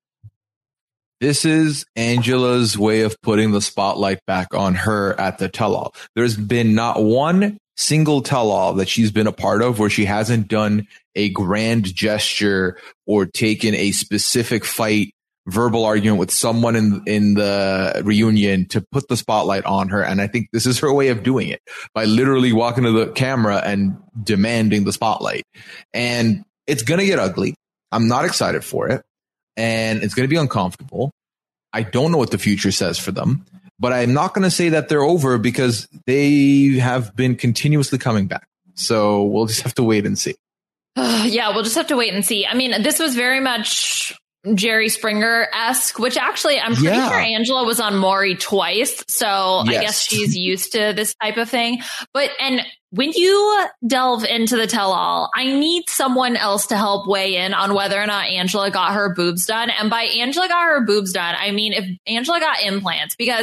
This is Angela's way of putting the spotlight back on her at the tell-all. There's been not one single tell-all that she's been a part of where she hasn't done a grand gesture or taken a specific fight, verbal argument with someone in the reunion to put the spotlight on her. And I think this is her way of doing it, by literally walking to the camera and demanding the spotlight. And it's going to get ugly. I'm not excited for it. And it's going to be uncomfortable. I don't know what the future says for them, but I'm not going to say that they're over because they have been continuously coming back. So we'll just have to wait and see. Yeah, we'll just have to wait and see. I mean, this was very much Jerry Springer-esque, which actually I'm pretty sure Angela was on Maury twice. So yes. I guess she's used to this type of thing. And when you delve into the tell-all, I need someone else to help weigh in on whether or not Angela got her boobs done. And by Angela got her boobs done, I mean if Angela got implants, because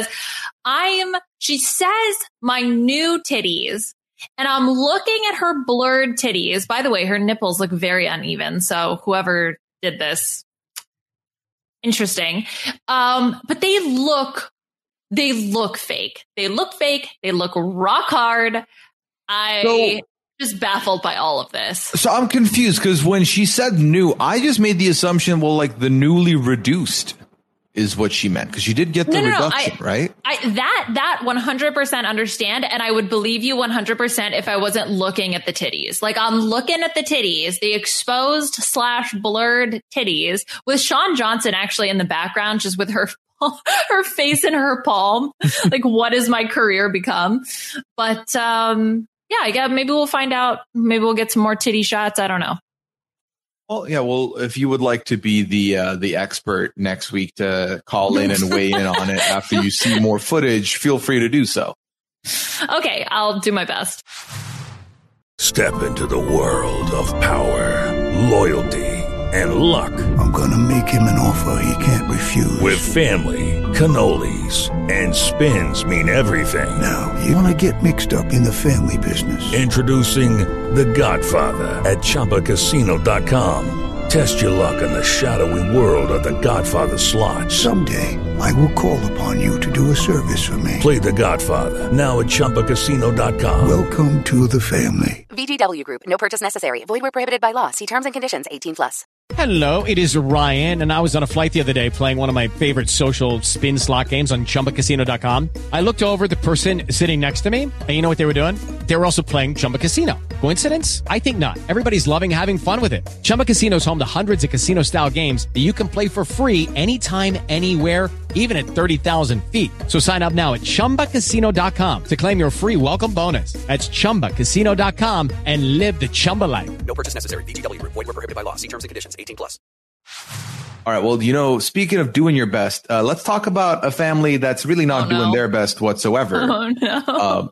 she says my new titties, and I'm looking at her blurred titties. By the way, her nipples look very uneven. So whoever did this, interesting. But they look fake. They look fake. They look rock hard. Just baffled by all of this. So I'm confused because when she said new, I just made the assumption, well, like the newly reduced is what she meant, because she did get the reduction, right? That 100% understand, and I would believe you 100% if I wasn't looking at the titties. Like, I'm looking at the titties, the exposed / blurred titties, with Sean Johnson actually in the background, just with her face in her palm. Like, what has my career become? But yeah, I guess maybe we'll find out. Maybe we'll get some more titty shots. I don't know. Well, yeah. Well, if you would like to be the expert next week to call in and weigh in on it after you see more footage, feel free to do so. Okay, I'll do my best. Step into the world of power, loyalty, and luck. I'm going to make him an offer he can't refuse. With family, cannolis, and spins mean everything. Now, you want to get mixed up in the family business. Introducing The Godfather at ChumbaCasino.com. Test your luck in the shadowy world of The Godfather slot. Someday, I will call upon you to do a service for me. Play The Godfather now at ChumbaCasino.com. Welcome to the family. VGW Group. No purchase necessary. Void where prohibited by law. See terms and conditions. 18+. Hello, it is Ryan, and I was on a flight the other day playing one of my favorite social spin slot games on ChumbaCasino.com. I looked over the person sitting next to me, and you know what they were doing? They were also playing Chumba Casino. Coincidence? I think not. Everybody's loving having fun with it. Chumba Casino is home to hundreds of casino-style games that you can play for free anytime, anywhere, even at 30,000 feet. So sign up now at ChumbaCasino.com to claim your free welcome bonus. That's ChumbaCasino.com and live the Chumba life. No purchase necessary. VGW Group. Void where prohibited by law. See terms and conditions. 18+. All right. Well, speaking of doing your best, let's talk about a family that's really not doing their best whatsoever. Oh, no.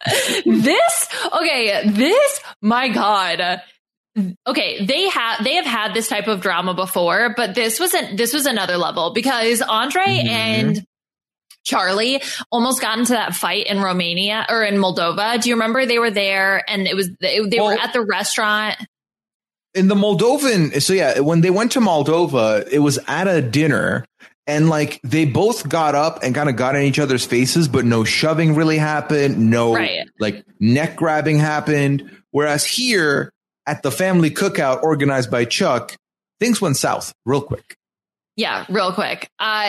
My God. Okay, they have had this type of drama before, but this was another level because Andre and Charlie almost got into that fight in Romania or in Moldova. Do you remember they were there and they were at the restaurant? In the Moldovan, so yeah, when they went to Moldova, it was at a dinner, and like they both got up and kind of got in each other's faces, but no shoving really happened, no like neck grabbing happened. Whereas here at the family cookout organized by Chuck, things went south real quick. Yeah, real quick.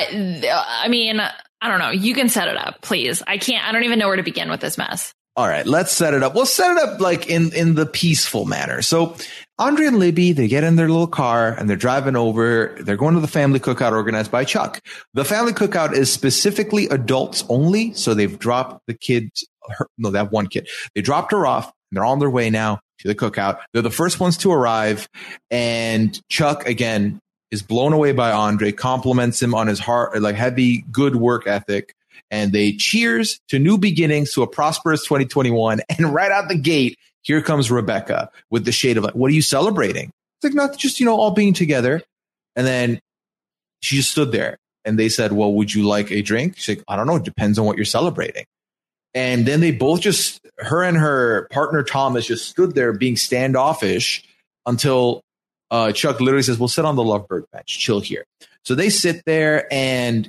I mean, I don't know. You can set it up, please. I don't even know where to begin with this mess. All right, let's set it up. We'll set it up like in the peaceful manner. So Andre and Libby, they get in their little car and they're driving over. They're going to the family cookout organized by Chuck. The family cookout is specifically adults only. So they've dropped the kids. That one kid. They dropped her off. And they're on their way now to the cookout. They're the first ones to arrive. And Chuck, again, is blown away by Andre, compliments him on his heavy, good work ethic. And they cheers to new beginnings, to a prosperous 2021. And right out the gate, here comes Rebecca with the shade of like, what are you celebrating? It's like, not just, all being together. And then she just stood there and they said, well, would you like a drink? She's like, I don't know. It depends on what you're celebrating. And then they both her and her partner, Thomas, just stood there being standoffish until Chuck literally says, we'll sit on the lovebird bench, chill here. So they sit there and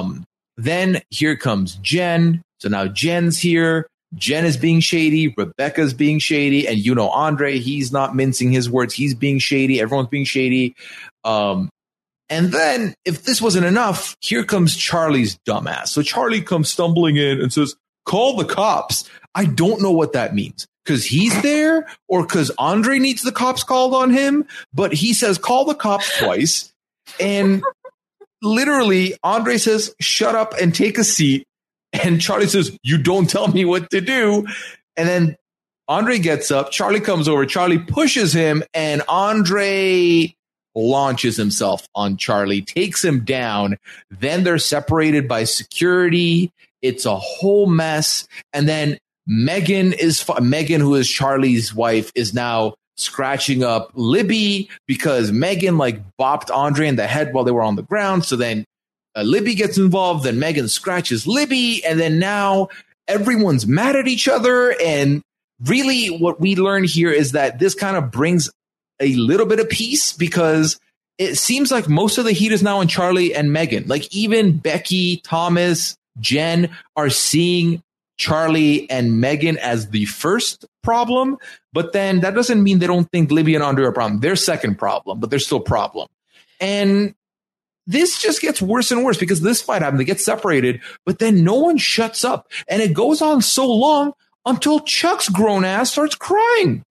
then here comes Jen. So now Jen's here. Jen is being shady. Rebecca's being shady. And Andre, he's not mincing his words. He's being shady. Everyone's being shady. And then if this wasn't enough, here comes Charlie's dumbass. So Charlie comes stumbling in and says, call the cops. I don't know what that means. Because he's there or because Andre needs the cops called on him. But he says, call the cops twice. And literally, Andre says, shut up and take a seat. And Charlie says, you don't tell me what to do. And then Andre gets up. Charlie comes over. Charlie pushes him. And Andre launches himself on Charlie, takes him down. Then they're separated by security. It's a whole mess. And then Megan, who is Charlie's wife, is now scratching up Libby because Megan bopped Andre in the head while they were on the ground. So then Libby gets involved. Then Megan scratches Libby. And then now everyone's mad at each other. And really what we learn here is that this kind of brings a little bit of peace because it seems like most of the heat is now on Charlie and Megan. Like even Becky, Thomas, Jen are seeing Charlie and Megan as the first problem, but then that doesn't mean they don't think Libby and Andre are a problem. They're second problem, but they're still a problem. And this just gets worse and worse because this fight happened. They get separated, but then no one shuts up. And it goes on so long until Chuck's grown ass starts crying.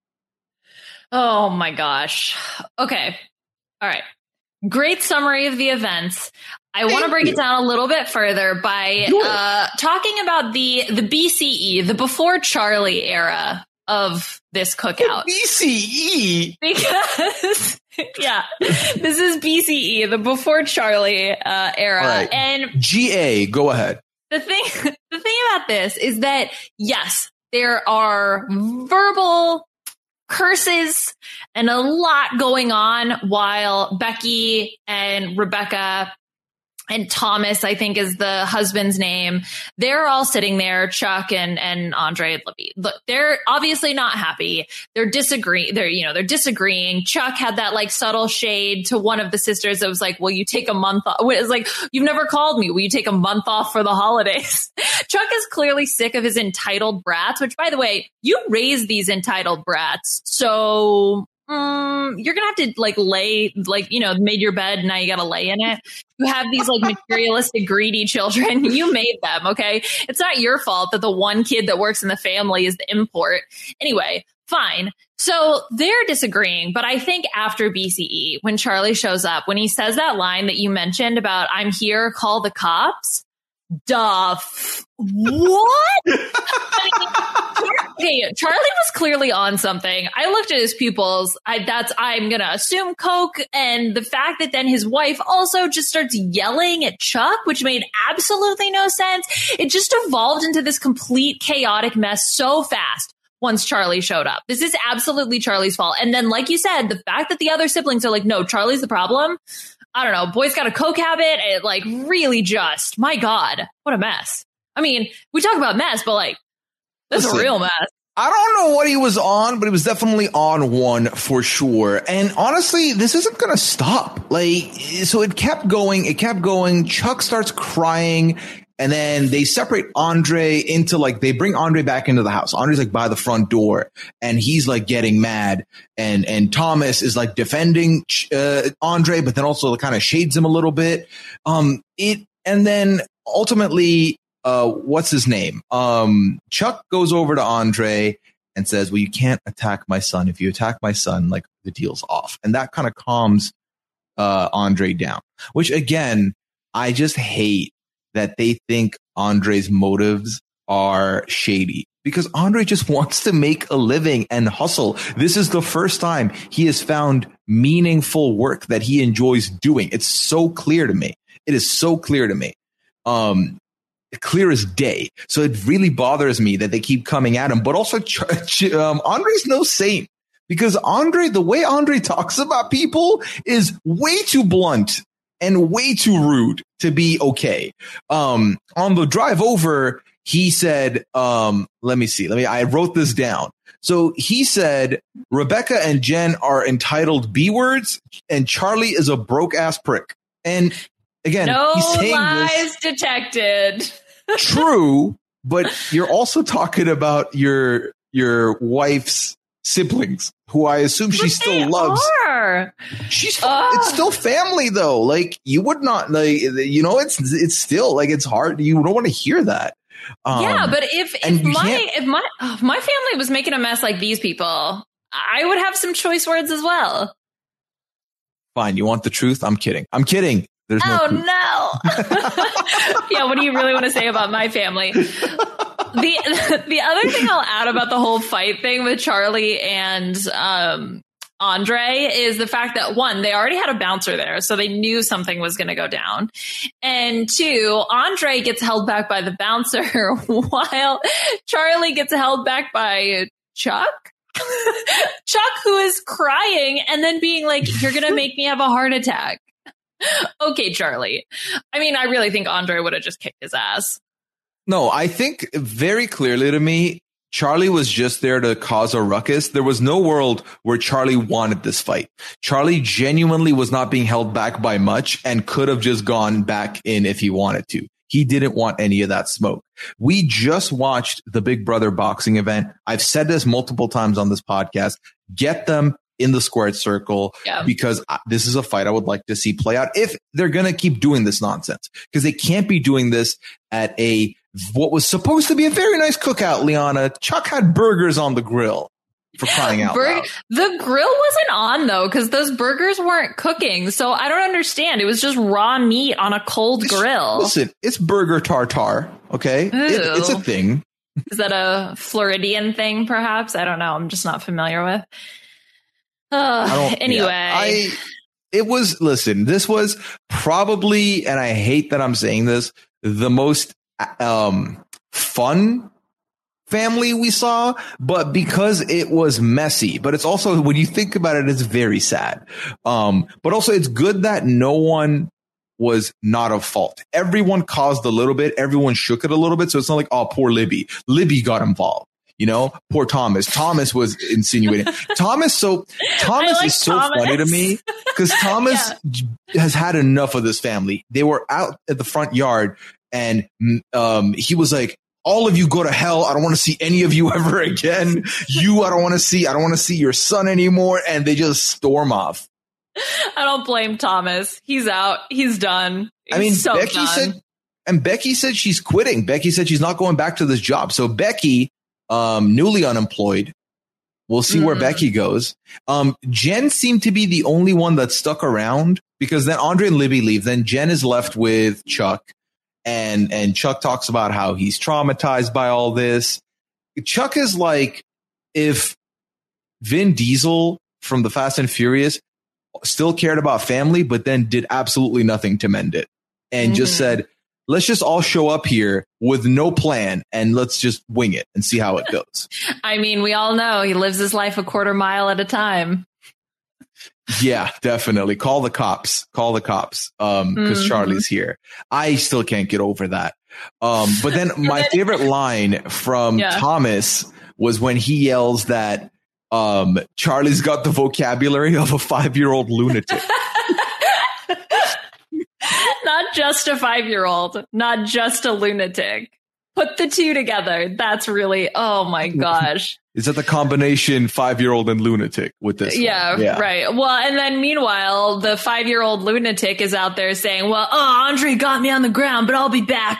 Oh my gosh. Okay. All right. Great summary of the events. I want to break it down a little bit further by talking about the BCE, the before Charlie era of this cookout. BCE? Because, yeah, this is BCE, the before Charlie era. Right. And GA, go ahead. The thing about this is that, yes, there are verbal curses and a lot going on while Becky and Rebecca and Thomas, I think is the husband's name, they're all sitting there, Chuck and Andre and Libby. Look, they're obviously not happy. They're disagreeing. They're disagreeing. Chuck had that like subtle shade to one of the sisters that was like, will you take a month off? It's like, you've never called me. Will you take a month off for the holidays? Chuck is clearly sick of his entitled brats, which, by the way, you raise these entitled brats. So you're gonna have to like lay, like, made your bed, now you gotta lay in it. You have these like materialistic, greedy children. You made them, okay? It's not your fault that the one kid that works in the family is the import. Anyway, fine. So they're disagreeing, but I think after BCE, when Charlie shows up, when he says that line that you mentioned about "I'm here, call the cops," what? Charlie was clearly on something. I looked at his pupils. I'm going to assume coke. And the fact that then his wife also just starts yelling at Chuck, which made absolutely no sense. It just evolved into this complete chaotic mess so fast once Charlie showed up. This is absolutely Charlie's fault. And then, like you said, the fact that the other siblings are like, no, Charlie's the problem. I don't know. Boy's got a coke habit. It like really just, my God, what a mess. I mean, we talk about mess, but like, this is a real mess. I don't know what he was on, but he was definitely on one for sure. And honestly, this isn't going to stop. Like, so it kept going. Chuck starts crying. And then they separate Andre into like, they bring Andre back into the house. Andre's like by the front door and he's like getting mad. And Thomas is like defending Andre, but then also kind of shades him a little bit. And then ultimately, what's his name? Chuck goes over to Andre and says, well, you can't attack my son. If you attack my son, like the deal's off. And that kind of calms Andre down, which again, I just hate that they think Andre's motives are shady because Andre just wants to make a living and hustle. This is the first time he has found meaningful work that he enjoys doing. It's so clear to me. It is so clear to me. Clear as day. So it really bothers me that they keep coming at him, but also Andre's no saint because the way Andre talks about people is way too blunt and way too rude to be okay. On the drive over, he said, let me see. I wrote this down. So he said, Rebecca and Jen are entitled B words and Charlie is a broke ass prick. And again, no he's saying lies detected. True, but you're also talking about your wife's siblings, who I assume she still loves. It's still family though. Like you would not like, it's still like, it's hard. You don't want to hear that. Yeah, but if my family was making a mess like these people, I would have some choice words as well. Fine. You want the truth? I'm kidding. There's no truth. No. Yeah, what do you really want to say about my family? The other thing I'll add about the whole fight thing with Charlie and Andre is the fact that, one, they already had a bouncer there, so they knew something was going to go down. And two, Andre gets held back by the bouncer while Charlie gets held back by Chuck. Chuck, who is crying and then being like, you're going to make me have a heart attack. Okay, Charlie. I mean, I really think Andre would have just kicked his ass. No, I think very clearly to me, Charlie was just there to cause a ruckus. There was no world where Charlie wanted this fight. Charlie genuinely was not being held back by much and could have just gone back in if he wanted to. He didn't want any of that smoke. We just watched the Big Brother boxing event. I've said this multiple times on this podcast. Get them in the squared circle because this is a fight I would like to see play out if they're going to keep doing this nonsense, because they can't be doing this at what was supposed to be a very nice cookout. Liana, Chuck had burgers on the grill, for crying out loud. The grill wasn't on though, because those burgers weren't cooking. So I don't understand. It was just raw meat on a cold grill. Listen, it's burger tartare. Okay. It's a thing. Is that a Floridian thing, perhaps? I don't know. I'm just not familiar with. Anyway. Listen, this was probably, and I hate that I'm saying this, the most fun family we saw, but because it was messy. But it's also, when you think about it, it's very sad. But also it's good that no one was not at fault. Everyone caused a little bit. Everyone shook it a little bit. So it's not like, oh, poor Libby. Libby got involved. You know, poor Thomas. Thomas was insinuating. Thomas is so funny to me because Thomas has had enough of this family. They were out at the front yard and he was like, all of you go to hell. I don't want to see any of you ever again. I don't want to see your son anymore. And they just storm off. I don't blame Thomas. He's out. He's done. Becky said she's quitting. Becky said she's not going back to this job. So Becky, newly unemployed, we'll see where Becky goes. Jen seemed to be the only one that stuck around because then Andre and Libby leave. Then Jen is left with Chuck, and Chuck talks about how he's traumatized by all this. Chuck is like if Vin Diesel from the Fast and Furious still cared about family, but then did absolutely nothing to mend it and just said, let's just all show up here with no plan and let's just wing it and see how it goes. I mean, we all know he lives his life a quarter mile at a time. Yeah, definitely. Call the cops because Charlie's here. I still can't get over that. But then my favorite line from Thomas was when he yells that Charlie's got the vocabulary of a 5-year-old lunatic. Not just a 5-year-old, not just a lunatic. Put the two together. That's really, oh my gosh. Is that the combination 5-year-old and lunatic with this? Yeah, right. Well, and then meanwhile, the 5-year-old lunatic is out there saying, well, Andre got me on the ground, but I'll be back.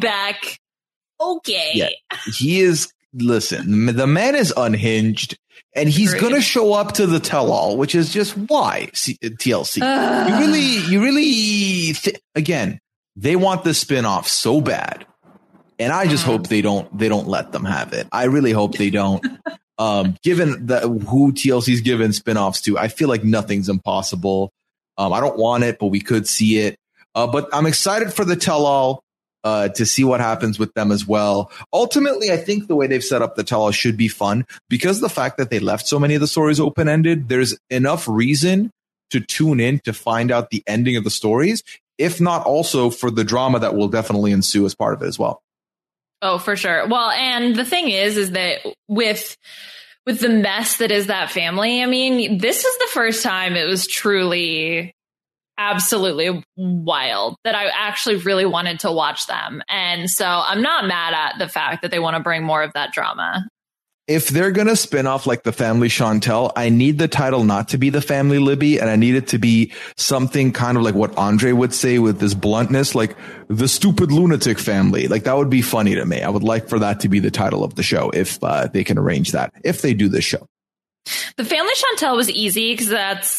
Okay. Yeah, he is. Listen, the man is unhinged. And he's going to show up to the tell-all, which is just why TLC. You really, again, they want this spinoff so bad. And I just hope they don't let them have it. I really hope they don't. Given who TLC's given spinoffs to, I feel like nothing's impossible. I don't want it, but we could see it. But I'm excited for the tell-all. To see what happens with them as well. Ultimately, I think the way they've set up the tell-all should be fun because the fact that they left so many of the stories open-ended, there's enough reason to tune in to find out the ending of the stories, if not also for the drama that will definitely ensue as part of it as well. Oh, for sure. Well, and the thing is that with the mess that is that family, I mean, this was the first time it was truly absolutely wild that I actually really wanted to watch them. And so I'm not mad at the fact that they want to bring more of that drama. If they're going to spin off like the Family Chantel, I need the title not to be the Family Libby, and I need it to be something kind of like what Andre would say with this bluntness, like the stupid lunatic family. Like that would be funny to me. I would like for that to be the title of the show if they can arrange that, if they do this show. The Family Chantel was easy because that's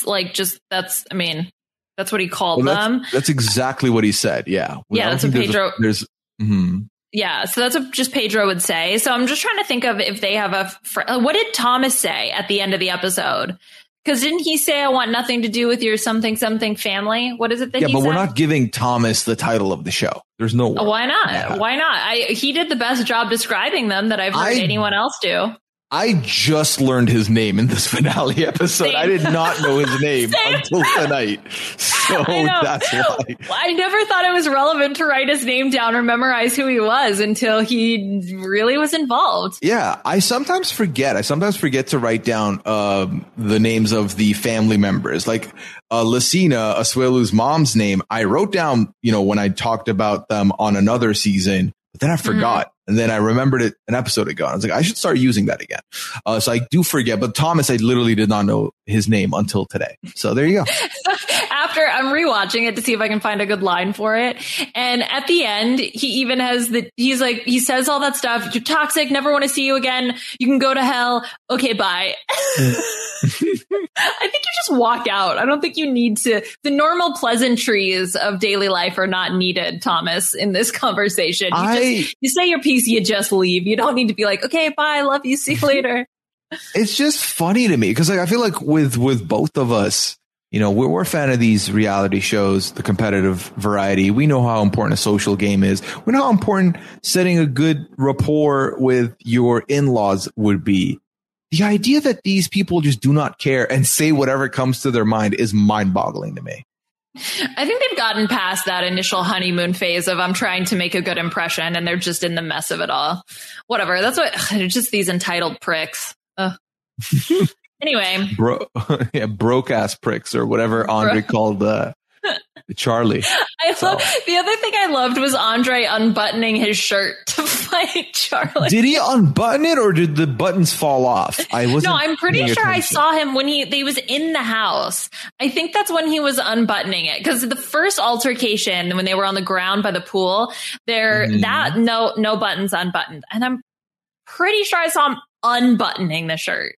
what he called them. That's exactly what he said. Yeah. Yeah, that's what Pedro. Yeah, so that's what just Pedro would say. So I'm just trying to think of if they have what did Thomas say at the end of the episode? Because didn't he say, I want nothing to do with your something family? What is it that he said? Yeah, but we're not giving Thomas the title of the show. There's no way. Why not? Yeah. Why not? He did the best job describing them that I've heard anyone else do. I just learned his name in this finale episode. Same. I did not know his name until tonight. So that's why. I never thought it was relevant to write his name down or memorize who he was until he really was involved. Yeah, I sometimes forget. To write down the names of the family members. Like Lucina, Asuelu's mom's name, I wrote down, when I talked about them on another season, but then I forgot. And then I remembered it an episode ago. I was like, I should start using that again. So I do forget. But Thomas, I literally did not know his name until today. So there you go. I'm rewatching it to see if I can find a good line for it. And at the end, he even has he says all that stuff. You're toxic. Never want to see you again. You can go to hell. Okay, bye. I think you just walk out. I don't think you need to. The normal pleasantries of daily life are not needed, Thomas, in this conversation. You say your piece, you just leave. You don't need to be like, okay, bye, love you, see you later. It's just funny to me because I feel like with both of us, we're a fan of these reality shows, the competitive variety. We know how important a social game is. We know how important setting a good rapport with your in-laws would be. The idea that these people just do not care and say whatever comes to their mind is mind-boggling to me. I think they've gotten past that initial honeymoon phase of I'm trying to make a good impression, and they're just in the mess of it all. Whatever. That's what they're just these entitled pricks. Anyway, broke ass pricks or whatever Andre called Charlie. The other thing I loved was Andre unbuttoning his shirt to fight Charlie. Did he unbutton it or did the buttons fall off? I'm pretty sure I saw him when he was in the house. I think that's when he was unbuttoning it, because the first altercation when they were on the ground by the pool, no buttons unbuttoned, and I'm pretty sure I saw him unbuttoning the shirt.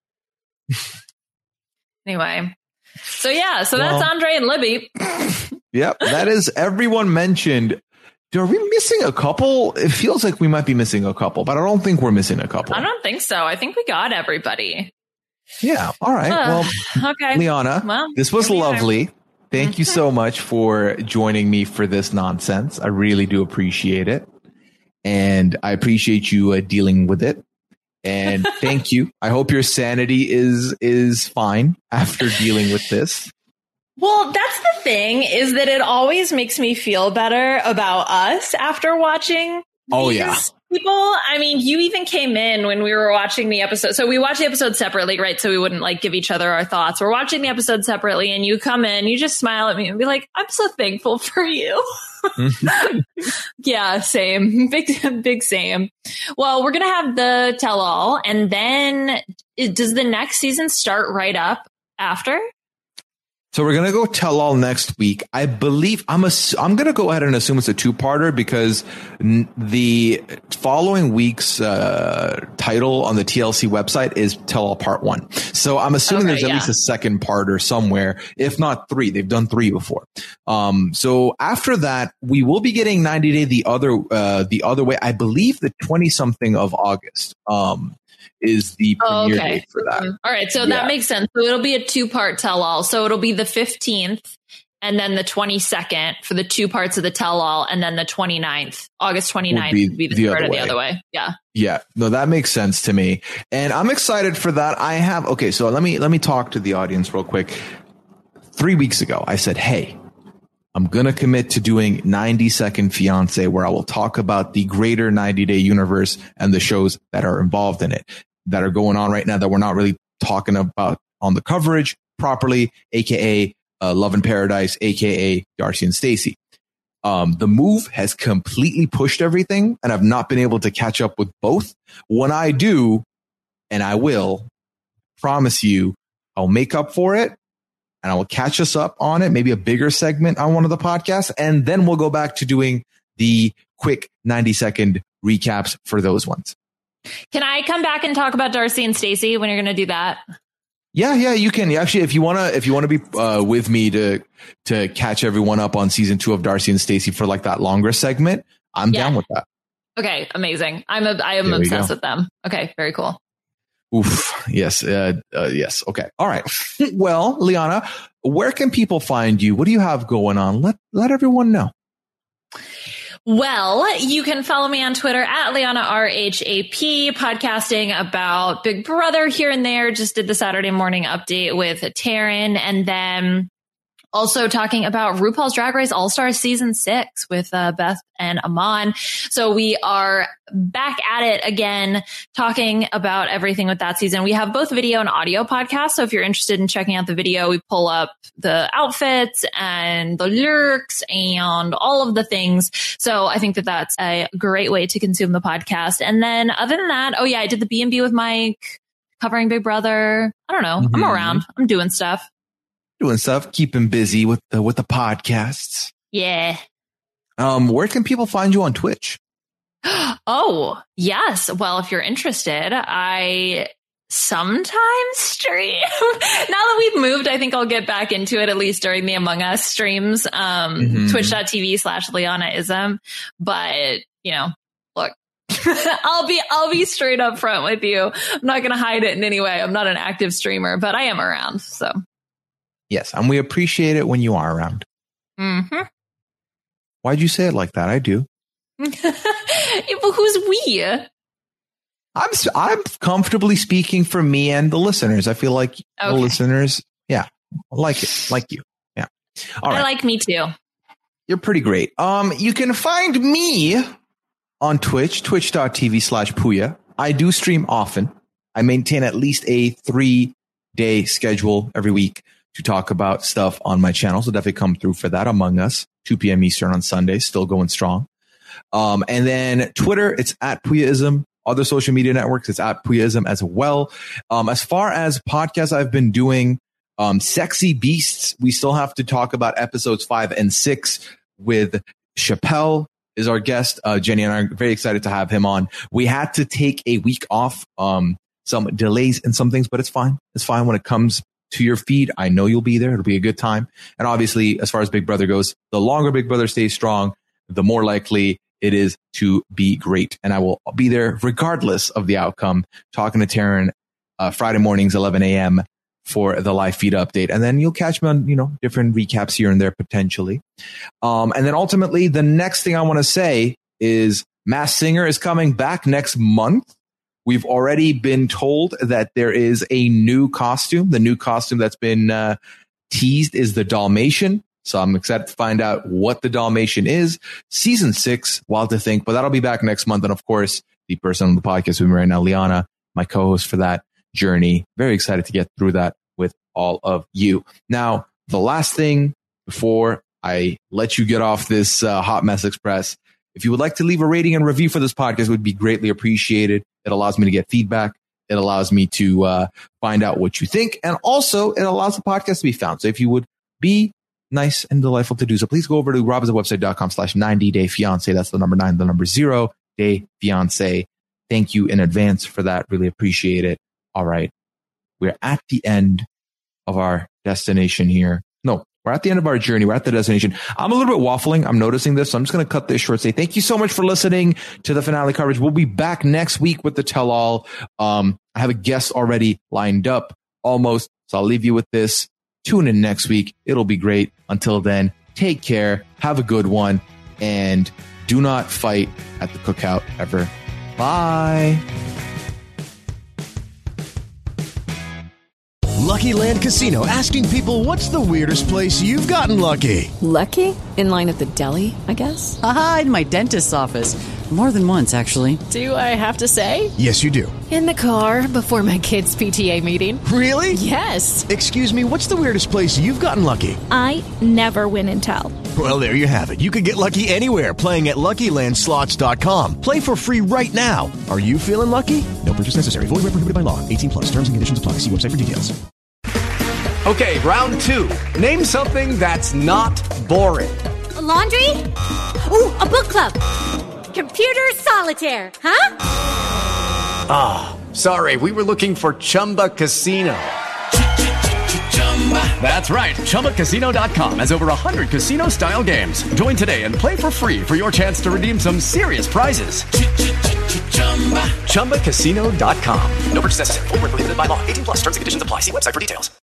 Anyway, that's Andre and Libby. Yep, that is everyone mentioned. Are we missing a couple? It feels like we might be missing a couple, but I don't think we're missing a couple. I don't think so. I think we got everybody. Yeah. All right. Okay. Liana, this was lovely. Thank you so much for joining me for this nonsense. I really do appreciate it. And I appreciate you dealing with it. And thank you. I hope your sanity is fine after dealing with this. Well, that's the thing, is that it always makes me feel better about us after watching these people. I mean, you even came in when we were watching the episode. So we watched the episode separately, right? So we wouldn't give each other our thoughts. We're watching the episode separately, and you come in, you just smile at me and be like, I'm so thankful for you. Yeah, same. Big same. Well, we're going to have the tell-all, and then does the next season start right up after? So we're going to go tell all next week. I believe I'm going to go ahead and assume it's a two-parter because the following week's title on the TLC website is Tell All Part 1. So I'm assuming there's at least a second parter somewhere, if not 3. They've done 3 before. So after that, we will be getting 90 Day the other way. I believe the 20-something of August. Is the premiere date for that. All right. So that makes sense. So it'll be a 2-part tell-all. So it'll be the 15th and then the 22nd for the 2 parts of the tell-all. And then the 29th, August 29th would be the start of the other way. Yeah. Yeah. No, that makes sense to me. And I'm excited for that. So let me talk to the audience real quick. 3 weeks ago, I said, hey, I'm going to commit to doing 90-Second Fiancé, where I will talk about the greater 90-Day universe and the shows that are involved in it, that are going on right now that we're not really talking about on the coverage properly, aka Love in Paradise, aka Darcy and Stacey. The move has completely pushed everything, and I've not been able to catch up with both. When I do, and I will, promise you, I'll make up for it, and I will catch us up on it, maybe a bigger segment on one of the podcasts, and then we'll go back to doing the quick 90-second recaps for those ones. Can I come back and talk about Darcy and Stacey when you're going to do that? Yeah, you can. Actually, if you want to be with me to catch everyone up on season 2 of Darcy and Stacey for that longer segment, I'm down with that. Okay, amazing. I am obsessed with them. Okay, very cool. Oof. Yes. Yes. Okay. All right. Well, Liana, where can people find you? What do you have going on? Let everyone know. Well, you can follow me on Twitter at Liana RHAP, podcasting about Big Brother here and there. Just did the Saturday morning update with Taryn, and then also talking about RuPaul's Drag Race All-Stars Season 6 with Beth and Aman. So we are back at it again, talking about everything with that season. We have both video and audio podcasts. So if you're interested in checking out the video, we pull up the outfits and the lyrics and all of the things. So I think that that's a great way to consume the podcast. And then other than that, I did the B&B with Mike, covering Big Brother. I don't know. I'm around. I'm doing stuff. Doing stuff, keeping busy with the podcasts. Yeah. Where can people find you on Twitch? Oh, yes. Well, if you're interested, I sometimes stream. Now that we've moved, I think I'll get back into it, at least during the Among Us streams. Twitch.tv/LianaIsm. But, look, I'll be straight up front with you. I'm not going to hide it in any way. I'm not an active streamer, but I am around. So yes, and we appreciate it when you are around. Mm-hmm. Why'd you say it like that? I do. Yeah, but who's we? I'm comfortably speaking for me and the listeners. I feel like the listeners, like it, like you. Yeah. All right. I like me too. You're pretty great. You can find me on Twitch, twitch.tv/Puya. I do stream often. I maintain at least a 3-day schedule every week to talk about stuff on my channel. So definitely come through for that. Among Us, 2 p.m. Eastern on Sundays, still going strong. And then Twitter, it's at Puyaism. Other social media networks, it's at Puyaism as well. As far as podcasts I've been doing, Sexy Beasts, we still have to talk about episodes 5 and 6 with Chappelle is our guest. Jenny and I are very excited to have him on. We had to take a week off, some delays and some things, but it's fine. It's fine when it comes to your feed. I know you'll be there. It'll be a good time. And obviously, as far as Big Brother goes, the longer Big Brother stays strong, the more likely it is to be great. And I will be there regardless of the outcome, talking to Taryn Friday mornings, 11 a.m. for the live feed update. And then you'll catch me on, different recaps here and there potentially. And then ultimately, the next thing I want to say is Masked Singer is coming back next month. We've already been told that there is a new costume. The new costume that's been teased is the Dalmatian. So I'm excited to find out what the Dalmatian is. Season 6, wild to think, but that'll be back next month. And of course, the person on the podcast with me right now, Liana, my co-host for that journey. Very excited to get through that with all of you. Now, the last thing before I let you get off this Hot Mess Express, if you would like to leave a rating and review for this podcast, it would be greatly appreciated. It allows me to get feedback. It allows me to find out what you think. And also, it allows the podcast to be found. So if you would be nice and delightful to do so, please go over to robinsonwebsite.com/90dayfiance. That's the number 9, the number 0, day fiance. Thank you in advance for that. Really appreciate it. All right. We're at the end of our destination here. No, we're at the end of our journey. We're at the destination. I'm a little bit waffling. I'm noticing this. So I'm just going to cut this short. Say thank you so much for listening to the finale coverage. We'll be back next week with the tell-all. I have a guest already lined up almost. So I'll leave you with this. Tune in next week. It'll be great. Until then, take care. Have a good one. And do not fight at the cookout ever. Bye. Lucky Land Casino, asking people, what's the weirdest place you've gotten lucky? Lucky? In line at the deli, I guess? Aha, in my dentist's office. More than once, actually. Do I have to say? Yes, you do. In the car before my kids' PTA meeting. Really? Yes. Excuse me, what's the weirdest place you've gotten lucky? I never win and tell. Well, there you have it. You can get lucky anywhere, playing at LuckyLandSlots.com. Play for free right now. Are you feeling lucky? No purchase necessary. Void where prohibited by law. 18+. Terms and conditions apply. See website for details. Okay, round 2. Name something that's not boring. A laundry? Ooh, a book club. Computer solitaire, huh? Ah, sorry. We were looking for Chumba Casino. That's right. ChumbaCasino.com has over 100 casino-style games. Join today and play for free for your chance to redeem some serious prizes. ChumbaCasino.com. No purchase necessary. Void where prohibited by law. 18+. Terms and conditions apply. See website for details.